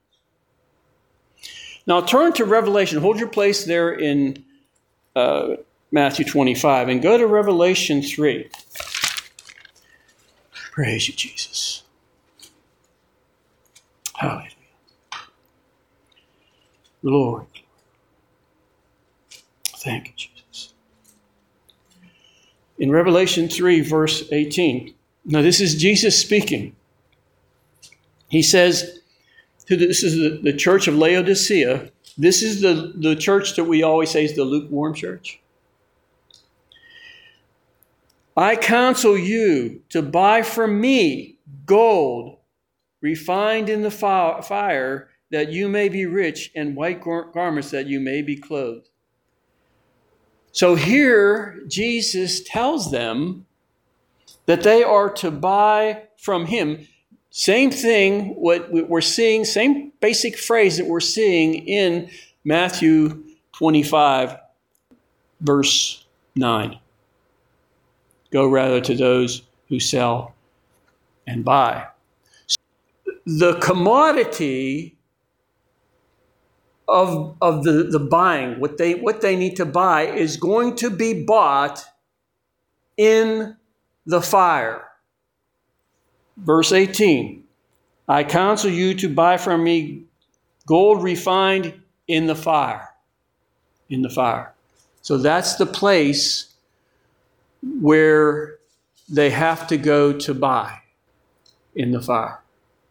Now turn to Revelation. Hold your place there in Matthew 25 and go to Revelation 3. Praise you, Jesus. Hallelujah. Lord. Thank you, Jesus. In Revelation 3, verse 18. Now, this is Jesus speaking. He says, this is the church of Laodicea. This is the church that we always say is the lukewarm church. "I counsel you to buy from me gold refined in the fire, that you may be rich, and white garments, that you may be clothed." So here Jesus tells them that they are to buy from him. Same thing, what we're seeing, same basic phrase that we're seeing in Matthew 25, verse 9. Go rather to those who sell and buy. The commodity of the buying, what they need to buy, is going to be bought in the fire. Verse 18, "I counsel you to buy from me gold refined in the fire." In the fire. So that's the place where they have to go to buy, in the fire.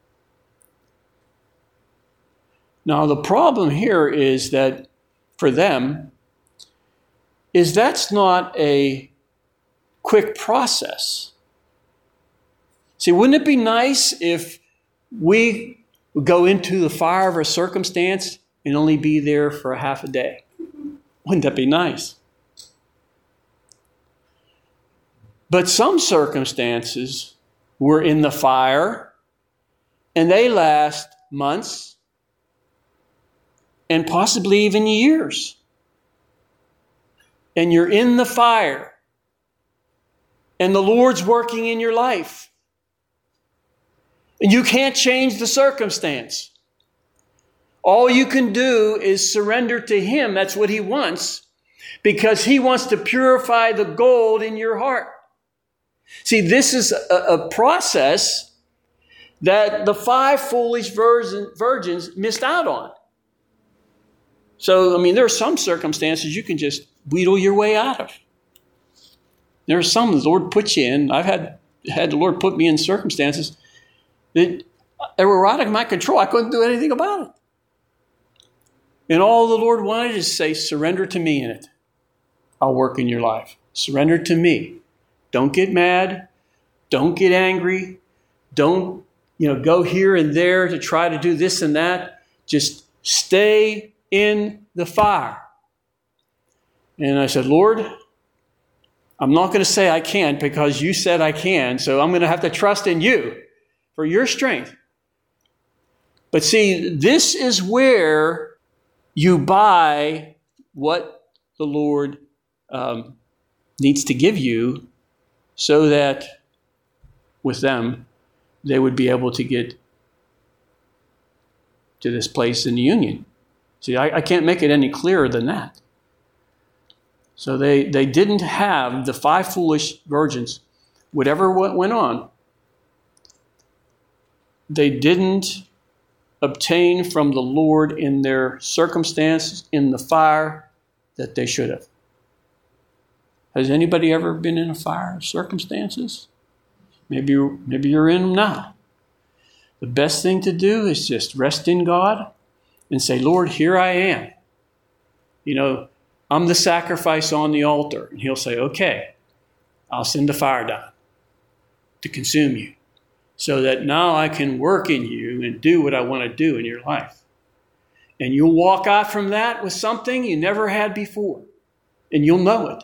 Now the problem here is that for them is that's not a quick process. See, wouldn't it be nice if we would go into the fire of a circumstance and only be there for a half a day? Wouldn't that be nice? But some circumstances were in the fire and they last months and possibly even years. And you're in the fire and the Lord's working in your life. And you can't change the circumstance. All you can do is surrender to him. That's what he wants, because he wants to purify the gold in your heart. See, this is a process that the 5 foolish virgins missed out on. So, I mean, there are some circumstances you can just wheedle your way out of. There are some the Lord puts you in. I've had the Lord put me in circumstances that were out of my control. I couldn't do anything about it. And all the Lord wanted is to say, surrender to me in it. I'll work in your life. Surrender to me. Don't get mad. Don't get angry. Don't, go here and there to try to do this and that. Just stay in the fire. And I said, Lord, I'm not going to say I can't because you said I can. So I'm going to have to trust in you for your strength. But see, this is where you buy what the Lord needs to give you so that with them, they would be able to get to this place in the union. See, I can't make it any clearer than that. So they didn't have the 5 foolish virgins, whatever went on. They didn't obtain from the Lord in their circumstances, in the fire, that they should have. Has anybody ever been in a fire circumstances? Maybe you're in them now. The best thing to do is just rest in God and say, Lord, here I am. I'm the sacrifice on the altar. And he'll say, okay, I'll send the fire down to consume you so that now I can work in you and do what I want to do in your life. And you'll walk out from that with something you never had before. And you'll know it.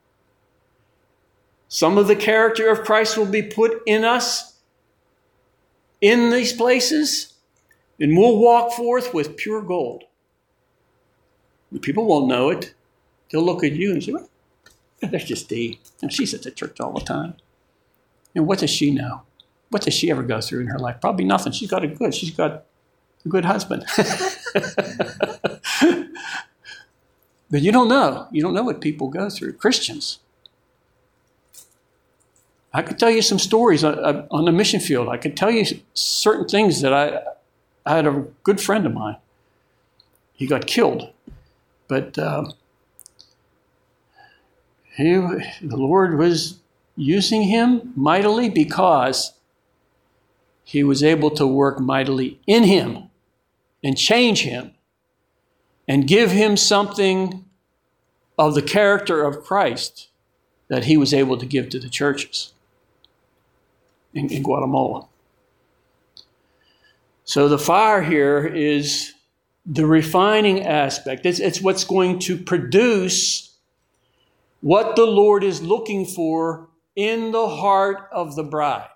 Some of the character of Christ will be put in us in these places, and we'll walk forth with pure gold. The people won't know it. They'll look at you and say, well, there's just Dee. She's at the church all the time. And what does she know? What does she ever go through in her life? Probably nothing. She's got a good husband. But you don't know. You don't know what people go through. Christians. I could tell you some stories on the mission field. I could tell you certain things that I had a good friend of mine. He got killed. But the Lord was using him mightily because he was able to work mightily in him and change him and give him something of the character of Christ that he was able to give to the churches in Guatemala. So the fire here is the refining aspect. It's what's going to produce what the Lord is looking for in the heart of the bride.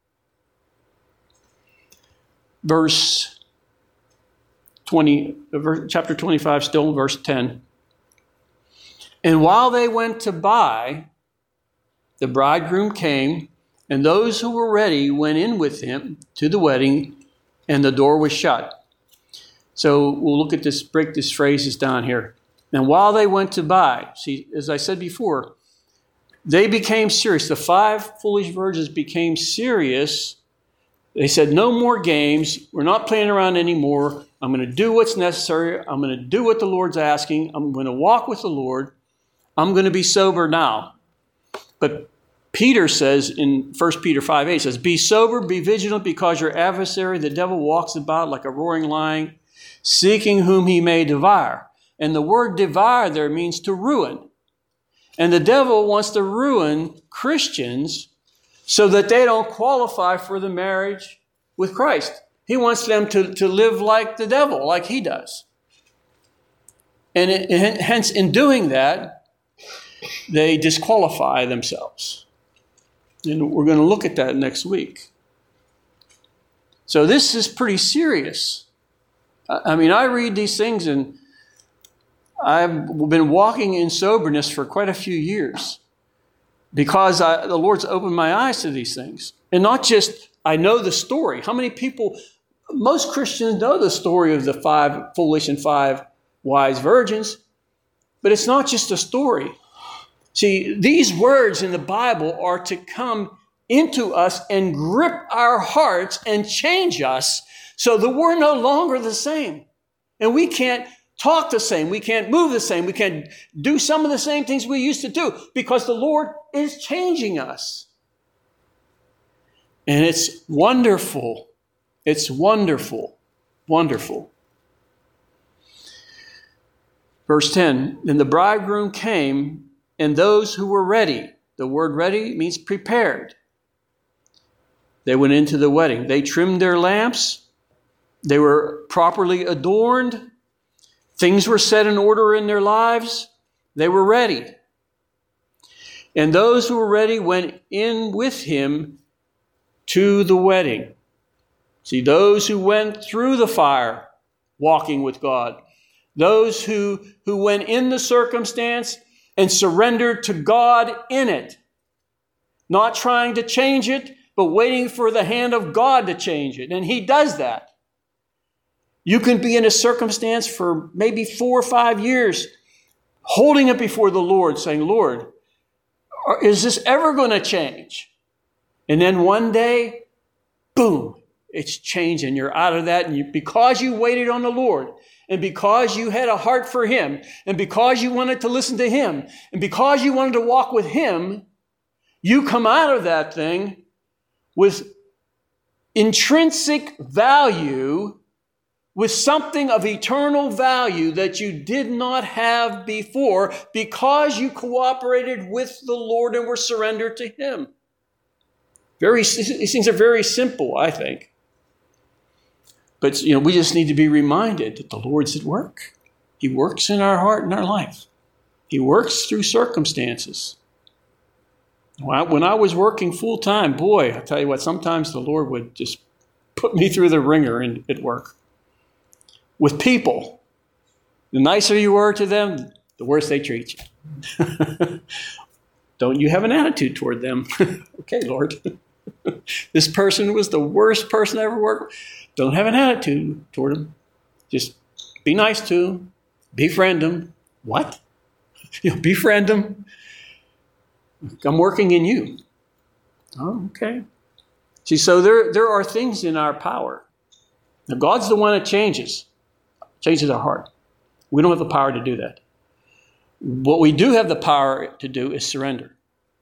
Verse 20, chapter 25, still verse 10. And while they went to buy, the bridegroom came, and those who were ready went in with him to the wedding, and the door was shut. So we'll look at this, break these phrases down here. And while they went to buy, see, as I said before, they became serious. The 5 foolish virgins became serious. They said, no more games. We're not playing around anymore. I'm going to do what's necessary. I'm going to do what the Lord's asking. I'm going to walk with the Lord. I'm going to be sober now. But Peter says in 1 Peter 5:8, says, be sober, be vigilant, because your adversary, the devil, walks about like a roaring lion, seeking whom he may devour. And the word devour there means to ruin. And the devil wants to ruin Christians so that they don't qualify for the marriage with Christ. He wants them to live like the devil, like he does. And hence, in doing that, they disqualify themselves. And we're going to look at that next week. So this is pretty serious. I mean, I read these things, and I've been walking in soberness for quite a few years because the Lord's opened my eyes to these things. And not just, I know the story. How many people, most Christians know the story of the 5 foolish and 5 wise virgins, but it's not just a story. See, these words in the Bible are to come into us and grip our hearts and change us so that we're no longer the same. And we can't talk the same. We can't move the same. We can't do some of the same things we used to do because the Lord is changing us. And it's wonderful. It's wonderful. Wonderful. Verse 10, and the bridegroom came, and those who were ready. The word ready means prepared. They went into the wedding. They trimmed their lamps. They were properly adorned. Things were set in order in their lives. They were ready. And those who were ready went in with him to the wedding. See, those who went through the fire, walking with God. Those who went in the circumstance and surrendered to God in it. Not trying to change it, but waiting for the hand of God to change it. And he does that. You can be in a circumstance for maybe 4 or 5 years, holding it before the Lord, saying, Lord, is this ever going to change? And then one day, boom, it's changed and you're out of that. And because you waited on the Lord, and because you had a heart for him, and because you wanted to listen to him, and because you wanted to walk with him, you come out of that thing with intrinsic value, with something of eternal value that you did not have before because you cooperated with the Lord and were surrendered to him. These things are very simple, I think. But, we just need to be reminded that the Lord's at work. He works in our heart and our life. He works through circumstances. When I was working full time, boy, I tell you what, sometimes the Lord would just put me through the ringer at work. With people, the nicer you were to them, the worse they treat you. Don't you have an attitude toward them? Okay, Lord. This person was the worst person I ever worked with. Don't have an attitude toward them. Just be nice to them. Befriend them. What? Befriend them. I'm working in you. Oh, okay. See, so there are things in our power. Now, God's the one that changes our heart. We don't have the power to do that. What we do have the power to do is surrender.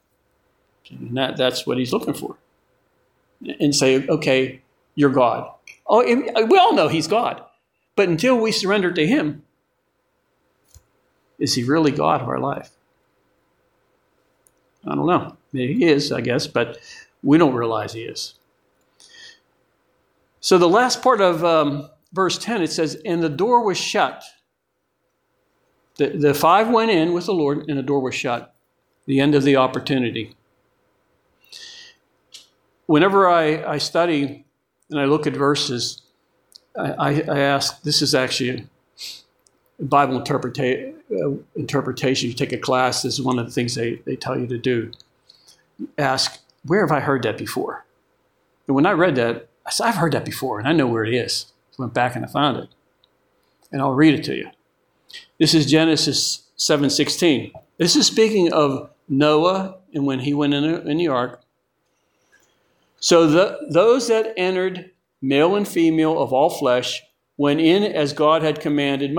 And that's what he's looking for. And say, okay, you're God. Oh, we all know he's God. But until we surrender to him, is he really God of our life? I don't know. Maybe he is, I guess, but we don't realize he is. So the last part of verse 10, it says, and the door was shut. The 5 went in with the Lord, and the door was shut. The end of the opportunity. Whenever I study and I look at verses, I ask, this is actually a Bible interpretation. You take a class, this is one of the things they tell you to do. Ask, where have I heard that before? And when I read that, I said, I've heard that before, and I know where it is. I went back and I found it. And I'll read it to you. This is Genesis 7:16. This is speaking of Noah and when he went in the ark. So those that entered, male and female of all flesh, went in as God had commanded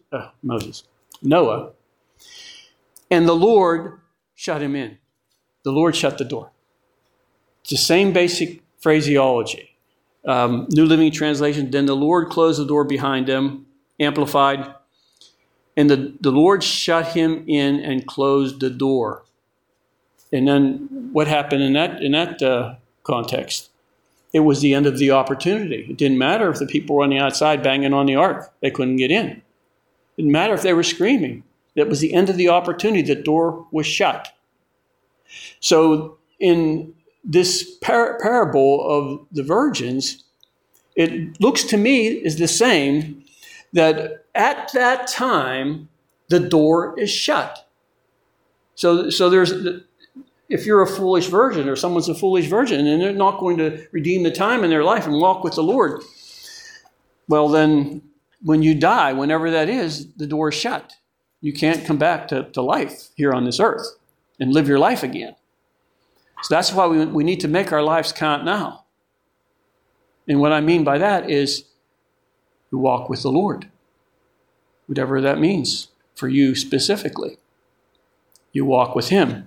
Noah. And the Lord shut him in. The Lord shut the door. It's the same basic phraseology. New Living Translation, then the Lord closed the door behind them, Amplified. And the Lord shut him in and closed the door. And then what happened in that context? It was the end of the opportunity. It didn't matter if the people were on the outside banging on the ark. They couldn't get in. It didn't matter if they were screaming. It was the end of the opportunity. The door was shut. So in this parable of the virgins, it looks to me is the same, that at that time, the door is shut. So there's... If you're a foolish virgin or someone's a foolish virgin and they're not going to redeem the time in their life and walk with the Lord, well, then when you die, whenever that is, the door is shut. You can't come back to life here on this earth and live your life again. So that's why we need to make our lives count now. And what I mean by that is you walk with the Lord, whatever that means for you specifically. You walk with him.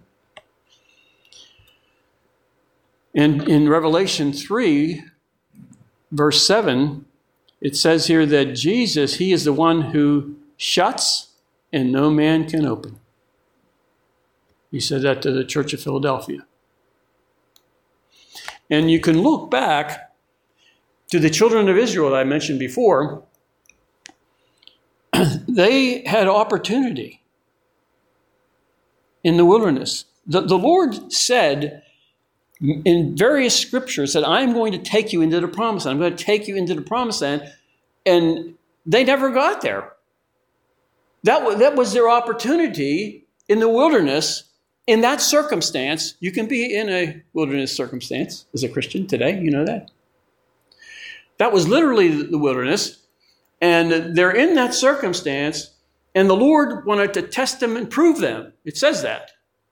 And in Revelation 3, verse 7, it says here that Jesus, he is the one who shuts and no man can open. He said that to the Church of Philadelphia. And you can look back to the children of Israel that I mentioned before. They had opportunity in the wilderness. The Lord said in various scriptures that I'm going to take you into the promised land. I'm going to take you into the promised land. And they never got there. That was their opportunity in the wilderness. In that circumstance, you can be in a wilderness circumstance as a Christian today. You know that. That was literally the wilderness. And they're in that circumstance. And the Lord wanted to test them and prove them. It says that.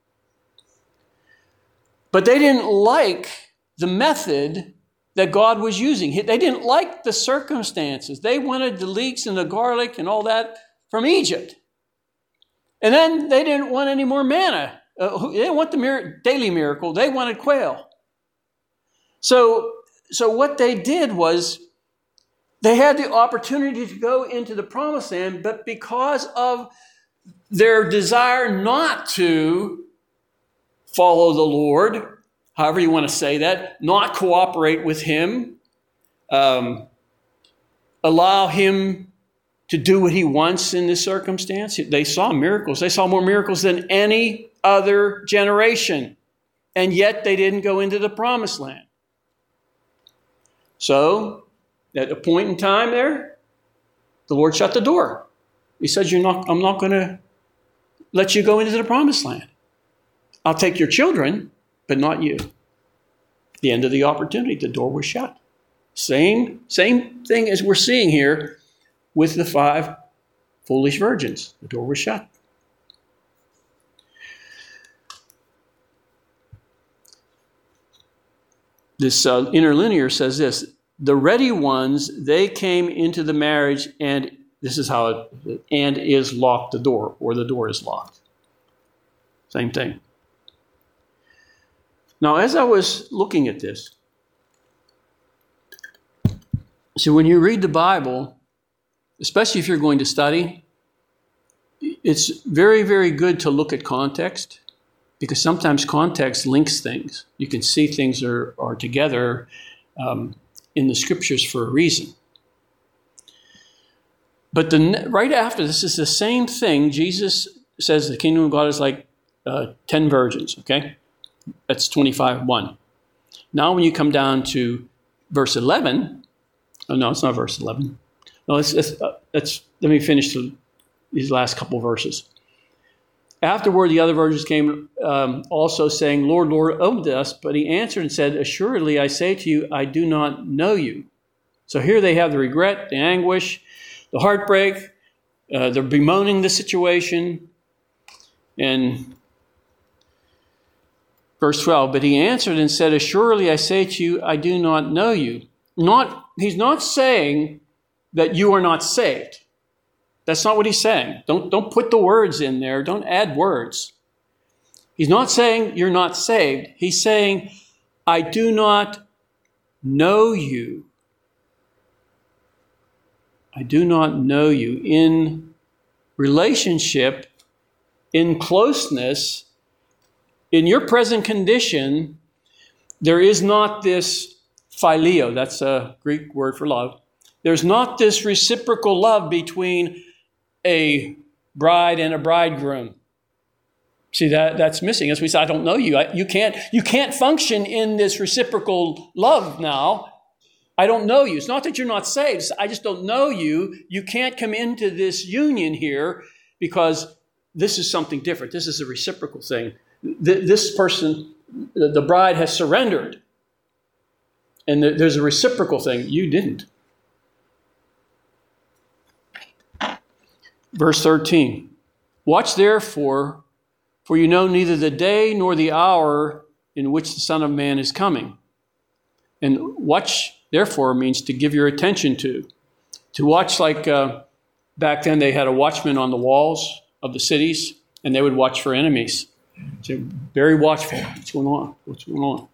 But they didn't like the method that God was using. They didn't like the circumstances. They wanted the leeks and the garlic and all that from Egypt. And then they didn't want any more manna. They didn't want the daily miracle. They wanted quail. So what they did was they had the opportunity to go into the promised land, but because of their desire not to follow the Lord, however you want to say that, not cooperate with him, allow him to do what he wants in this circumstance. They saw miracles. They saw more miracles than any other generation. And yet they didn't go into the promised land. So, at a point in time there, the Lord shut the door. He said, I'm not going to let you go into the promised land. I'll take your children, but not you. The end of the opportunity, the door was shut. Same thing as we're seeing here with the 5 foolish virgins. The door was shut. This interlinear says this: the ready ones, they came into the marriage, and this is how and is locked the door, or the door is locked. Same thing. Now, as I was looking at this, so when you read the Bible, especially if you're going to study, it's very, very good to look at context, because sometimes context links things. You can see things are together in the scriptures for a reason. But right after this is the same thing. Jesus says the kingdom of God is like 10 virgins, okay? That's 25:1. Now when you come down to verse 11, oh no, it's not verse 11. No, let me finish these last couple verses. Afterward, the other virgins came also saying, Lord, Lord, open to us. But he answered and said, assuredly, I say to you, I do not know you. So here they have the regret, the anguish, the heartbreak. They're bemoaning the situation. And verse 12, but he answered and said, assuredly, I say to you, I do not know you. He's not saying that you are not saved. That's not what he's saying. Don't put the words in there. Don't add words. He's not saying you're not saved. He's saying, I do not know you. I do not know you. In relationship, in closeness, in your present condition, there is not this phileo. That's a Greek word for love. There's not this reciprocal love between a bride and a bridegroom. See, that's missing. As we say, I don't know you. You can't function in this reciprocal love now. I don't know you. It's not that you're not saved. I just don't know you. You can't come into this union here because this is something different. This is a reciprocal thing. This person, the bride, has surrendered. And there's a reciprocal thing. You didn't. Verse 13, watch therefore, for you know neither the day nor the hour in which the Son of Man is coming. And watch, therefore, means to give your attention to. To watch, like back then they had a watchman on the walls of the cities, and they would watch for enemies. So very watchful. What's going on? What's going on?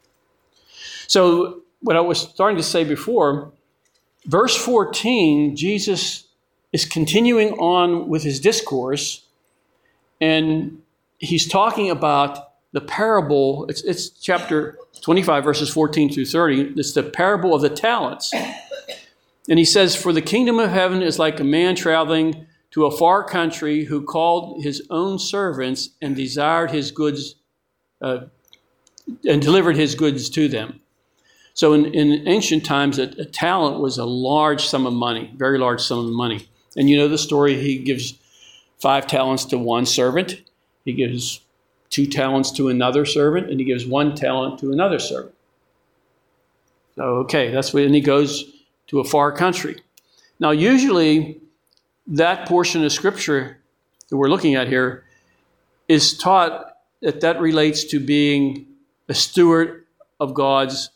So what I was starting to say before, verse 14, Jesus is continuing on with his discourse, and he's talking about the parable. It's chapter 25, verses 14 through 30. It's the parable of the talents. And he says, "For the kingdom of heaven is like a man traveling to a far country who called his own servants and desired his goods and delivered his goods to them." So in ancient times, a talent was a large sum of money, very large sum of money. And you know the story, he gives 5 talents to one servant, he gives 2 talents to another servant, and he gives 1 talent to another servant. So, okay, that's when he goes to a far country. Now, usually that portion of Scripture that we're looking at here is taught that relates to being a steward of God's,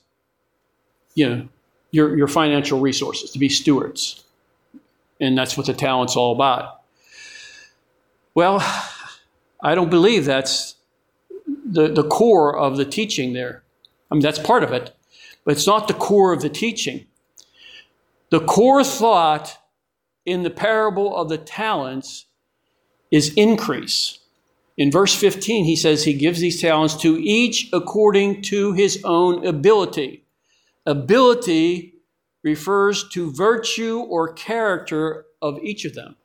your financial resources, to be stewards. And that's what the talent's all about. Well, I don't believe that's the core of the teaching there. I mean, that's part of it, but it's not the core of the teaching. The core thought in the parable of the talents is increase. In verse 15, he says he gives these talents to each according to his own ability. Ability refers to virtue or character of each of them.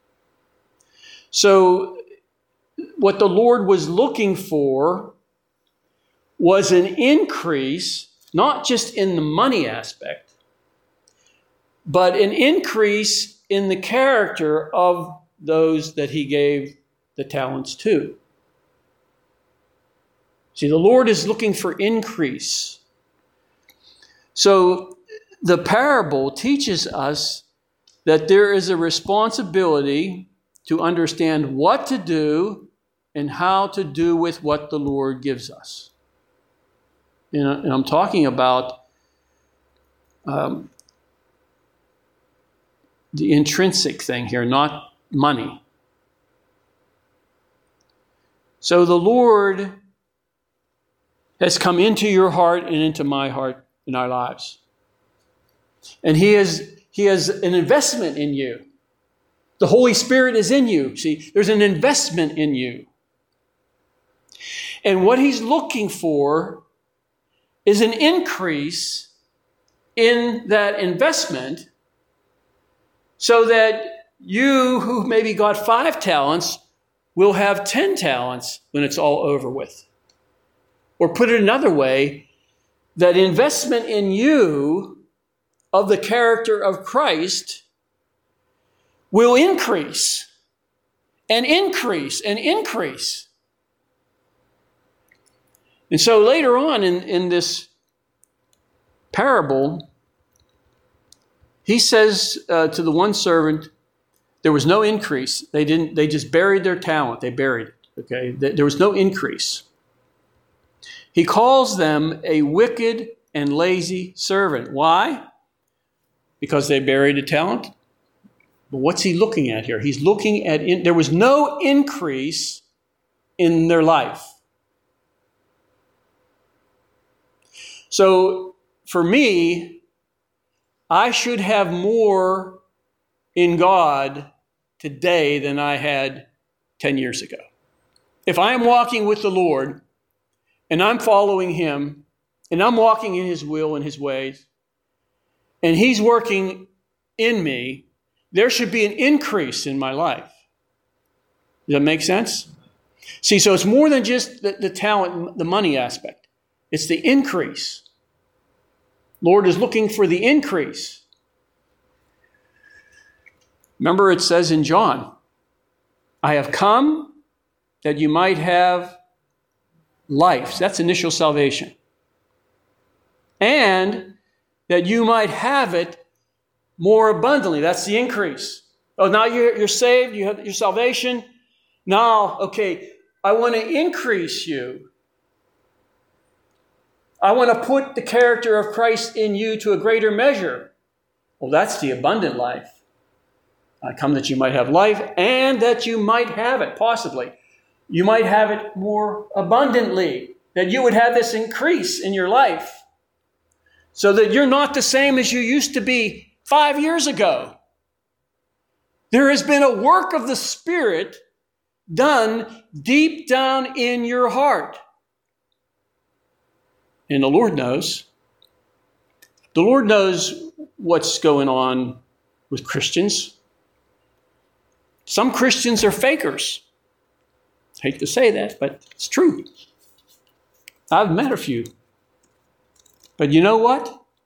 So what the Lord was looking for was an increase, not just in the money aspect, but an increase in the character of those that he gave the talents to. See, the Lord is looking for increase. So the parable teaches us that there is a responsibility to understand what to do and how to do with what the Lord gives us. And I'm talking about the intrinsic thing here, not money. So the Lord has come into your heart and into my heart in our lives. And He has an investment in you. The Holy Spirit is in you. See, there's an investment in you. And what He's looking for is an increase in that investment so that you, who maybe got 5 talents, will have 10 talents when it's all over with. Or put it another way, that investment in you of the character of Christ will increase and increase and increase. And so later on in this parable, he says to the one servant, there was no increase. They just buried their talent. They buried it. Okay? There was no increase. He calls them a wicked and lazy servant. Why? Because they buried a talent. But what's he looking at here? He's looking at, there was no increase in their life. So for me, I should have more in God today than I had 10 years ago. If I am walking with the Lord and I'm following Him and I'm walking in His will and His ways and He's working in me, there should be an increase in my life. Does that make sense? See, so it's more than just the talent, the money aspect. It's the increase. Lord is looking for the increase. Remember, it says in John, I have come that you might have life. That's initial salvation. And that you might have it more abundantly. That's the increase. Oh, now you're saved. You have your salvation. Now, okay, I want to increase you I want to put the character of Christ in you to a greater measure. Well, that's the abundant life. I come that you might have life and that you might have it, possibly. You might have it more abundantly, that you would have this increase in your life so that you're not the same as you used to be 5 years ago. There has been a work of the Spirit done deep down in your heart. And the Lord knows. The Lord knows what's going on with Christians. Some Christians are fakers. Hate to say that, but it's true. I've met a few. But you know what?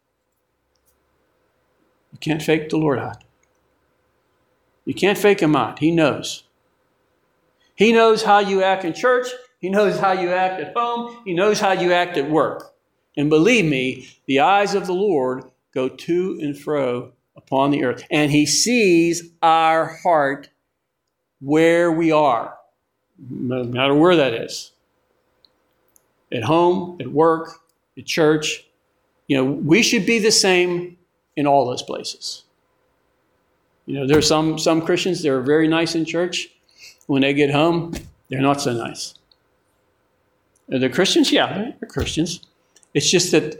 You can't fake the Lord out. You can't fake him out. He knows. He knows how you act in church. He knows how you act at home. He knows how you act at work. And believe me, the eyes of the Lord go to and fro upon the earth. And he sees our heart where we are, no matter where that is. At home, at work, at church. You know, we should be the same in all those places. You know, there are some Christians that are very nice in church. When they get home, they're not so nice. Are they Christians? Yeah, they're Christians. It's just that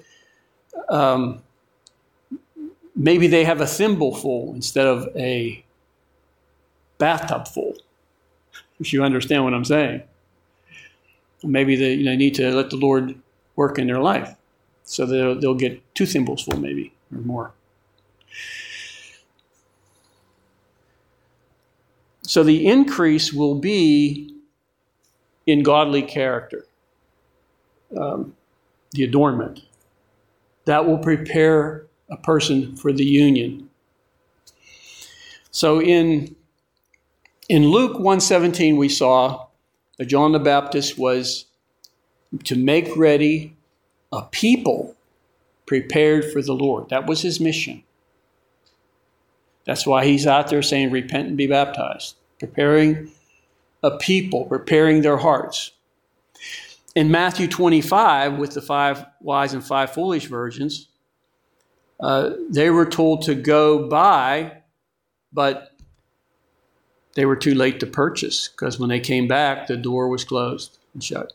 maybe they have a thimble full instead of a bathtub full, if you understand what I'm saying. Maybe they need to let the Lord work in their life. So they'll get 2 thimbles full maybe, or more. So the increase will be in godly character. The adornment. That will prepare a person for the union. So in Luke 1:17 we saw that John the Baptist was to make ready a people prepared for the Lord. That was his mission. That's why he's out there saying, repent and be baptized. Preparing a people, preparing their hearts. In Matthew 25, with the 5 wise and 5 foolish virgins, they were told to go buy, but they were too late to purchase, because when they came back, the door was closed and shut.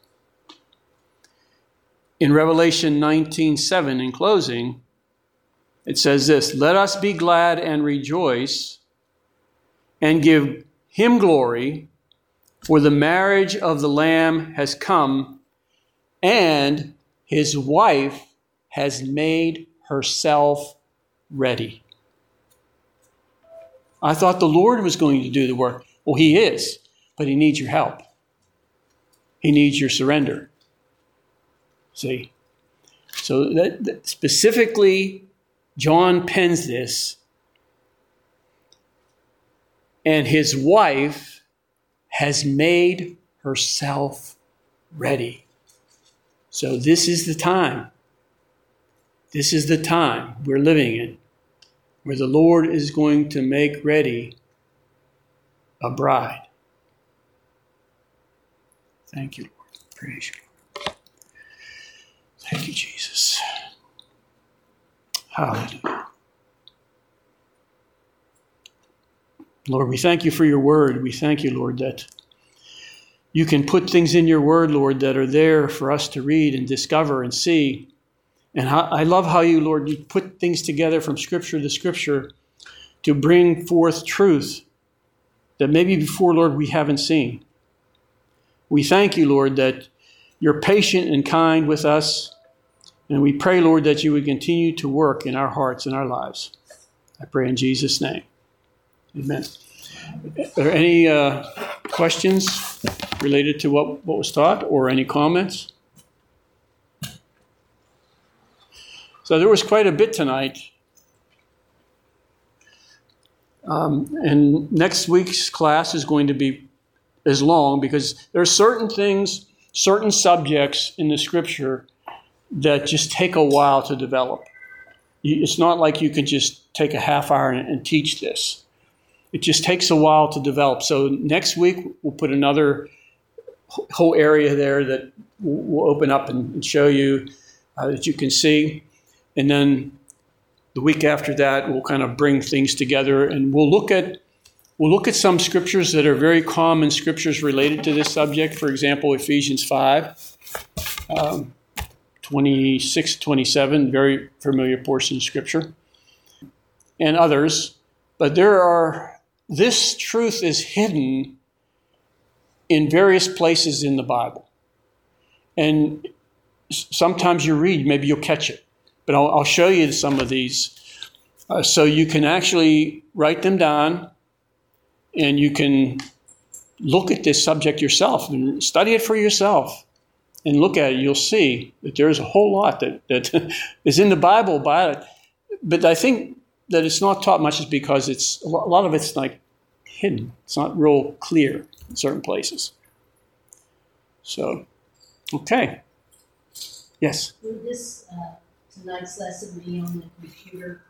In Revelation 19:7, in closing, it says this, let us be glad and rejoice and give him glory, for the marriage of the Lamb has come, and his wife has made herself ready. I thought the Lord was going to do the work. Well, he is, but he needs your help. He needs your surrender. See? So that specifically, John pens this, and his wife has made herself ready. So this is the time. This is the time we're living in, where the Lord is going to make ready a bride. Thank you, Lord. Praise you. Thank you, Jesus. Hallelujah. Lord, we thank you for your word. We thank you, Lord, that you can put things in your word, Lord, that are there for us to read and discover and see. And I love how you, Lord, you put things together from scripture to scripture to bring forth truth that maybe before, Lord, we haven't seen. We thank you, Lord, that you're patient and kind with us. And we pray, Lord, that you would continue to work in our hearts and our lives. I pray in Jesus' name. Amen. Are there any questions related to what was taught, or any comments? So there was quite a bit tonight. And next week's class is going to be as long, because there are certain things, certain subjects in the scripture that just take a while to develop. It's not like you can just take a half hour and teach this. It just takes a while to develop. So next week, we'll put another whole area there that we'll open up and show you that you can see. And then the week after that, we'll kind of bring things together, and we'll look at some scriptures that are very common scriptures related to this subject. For example, Ephesians 5, 26, 27, very familiar portion of scripture, and others. But this truth is hidden in various places in the Bible. And sometimes you read, maybe you'll catch it. But I'll show you some of these so you can actually write them down, and you can look at this subject yourself and study it for yourself and look at it. You'll see that there's a whole lot that is in the Bible about it. But I think that it's not taught much is because a lot of it's like hidden. It's not real clear in certain places. So, okay. Yes? Would tonight's lesson be on the computer?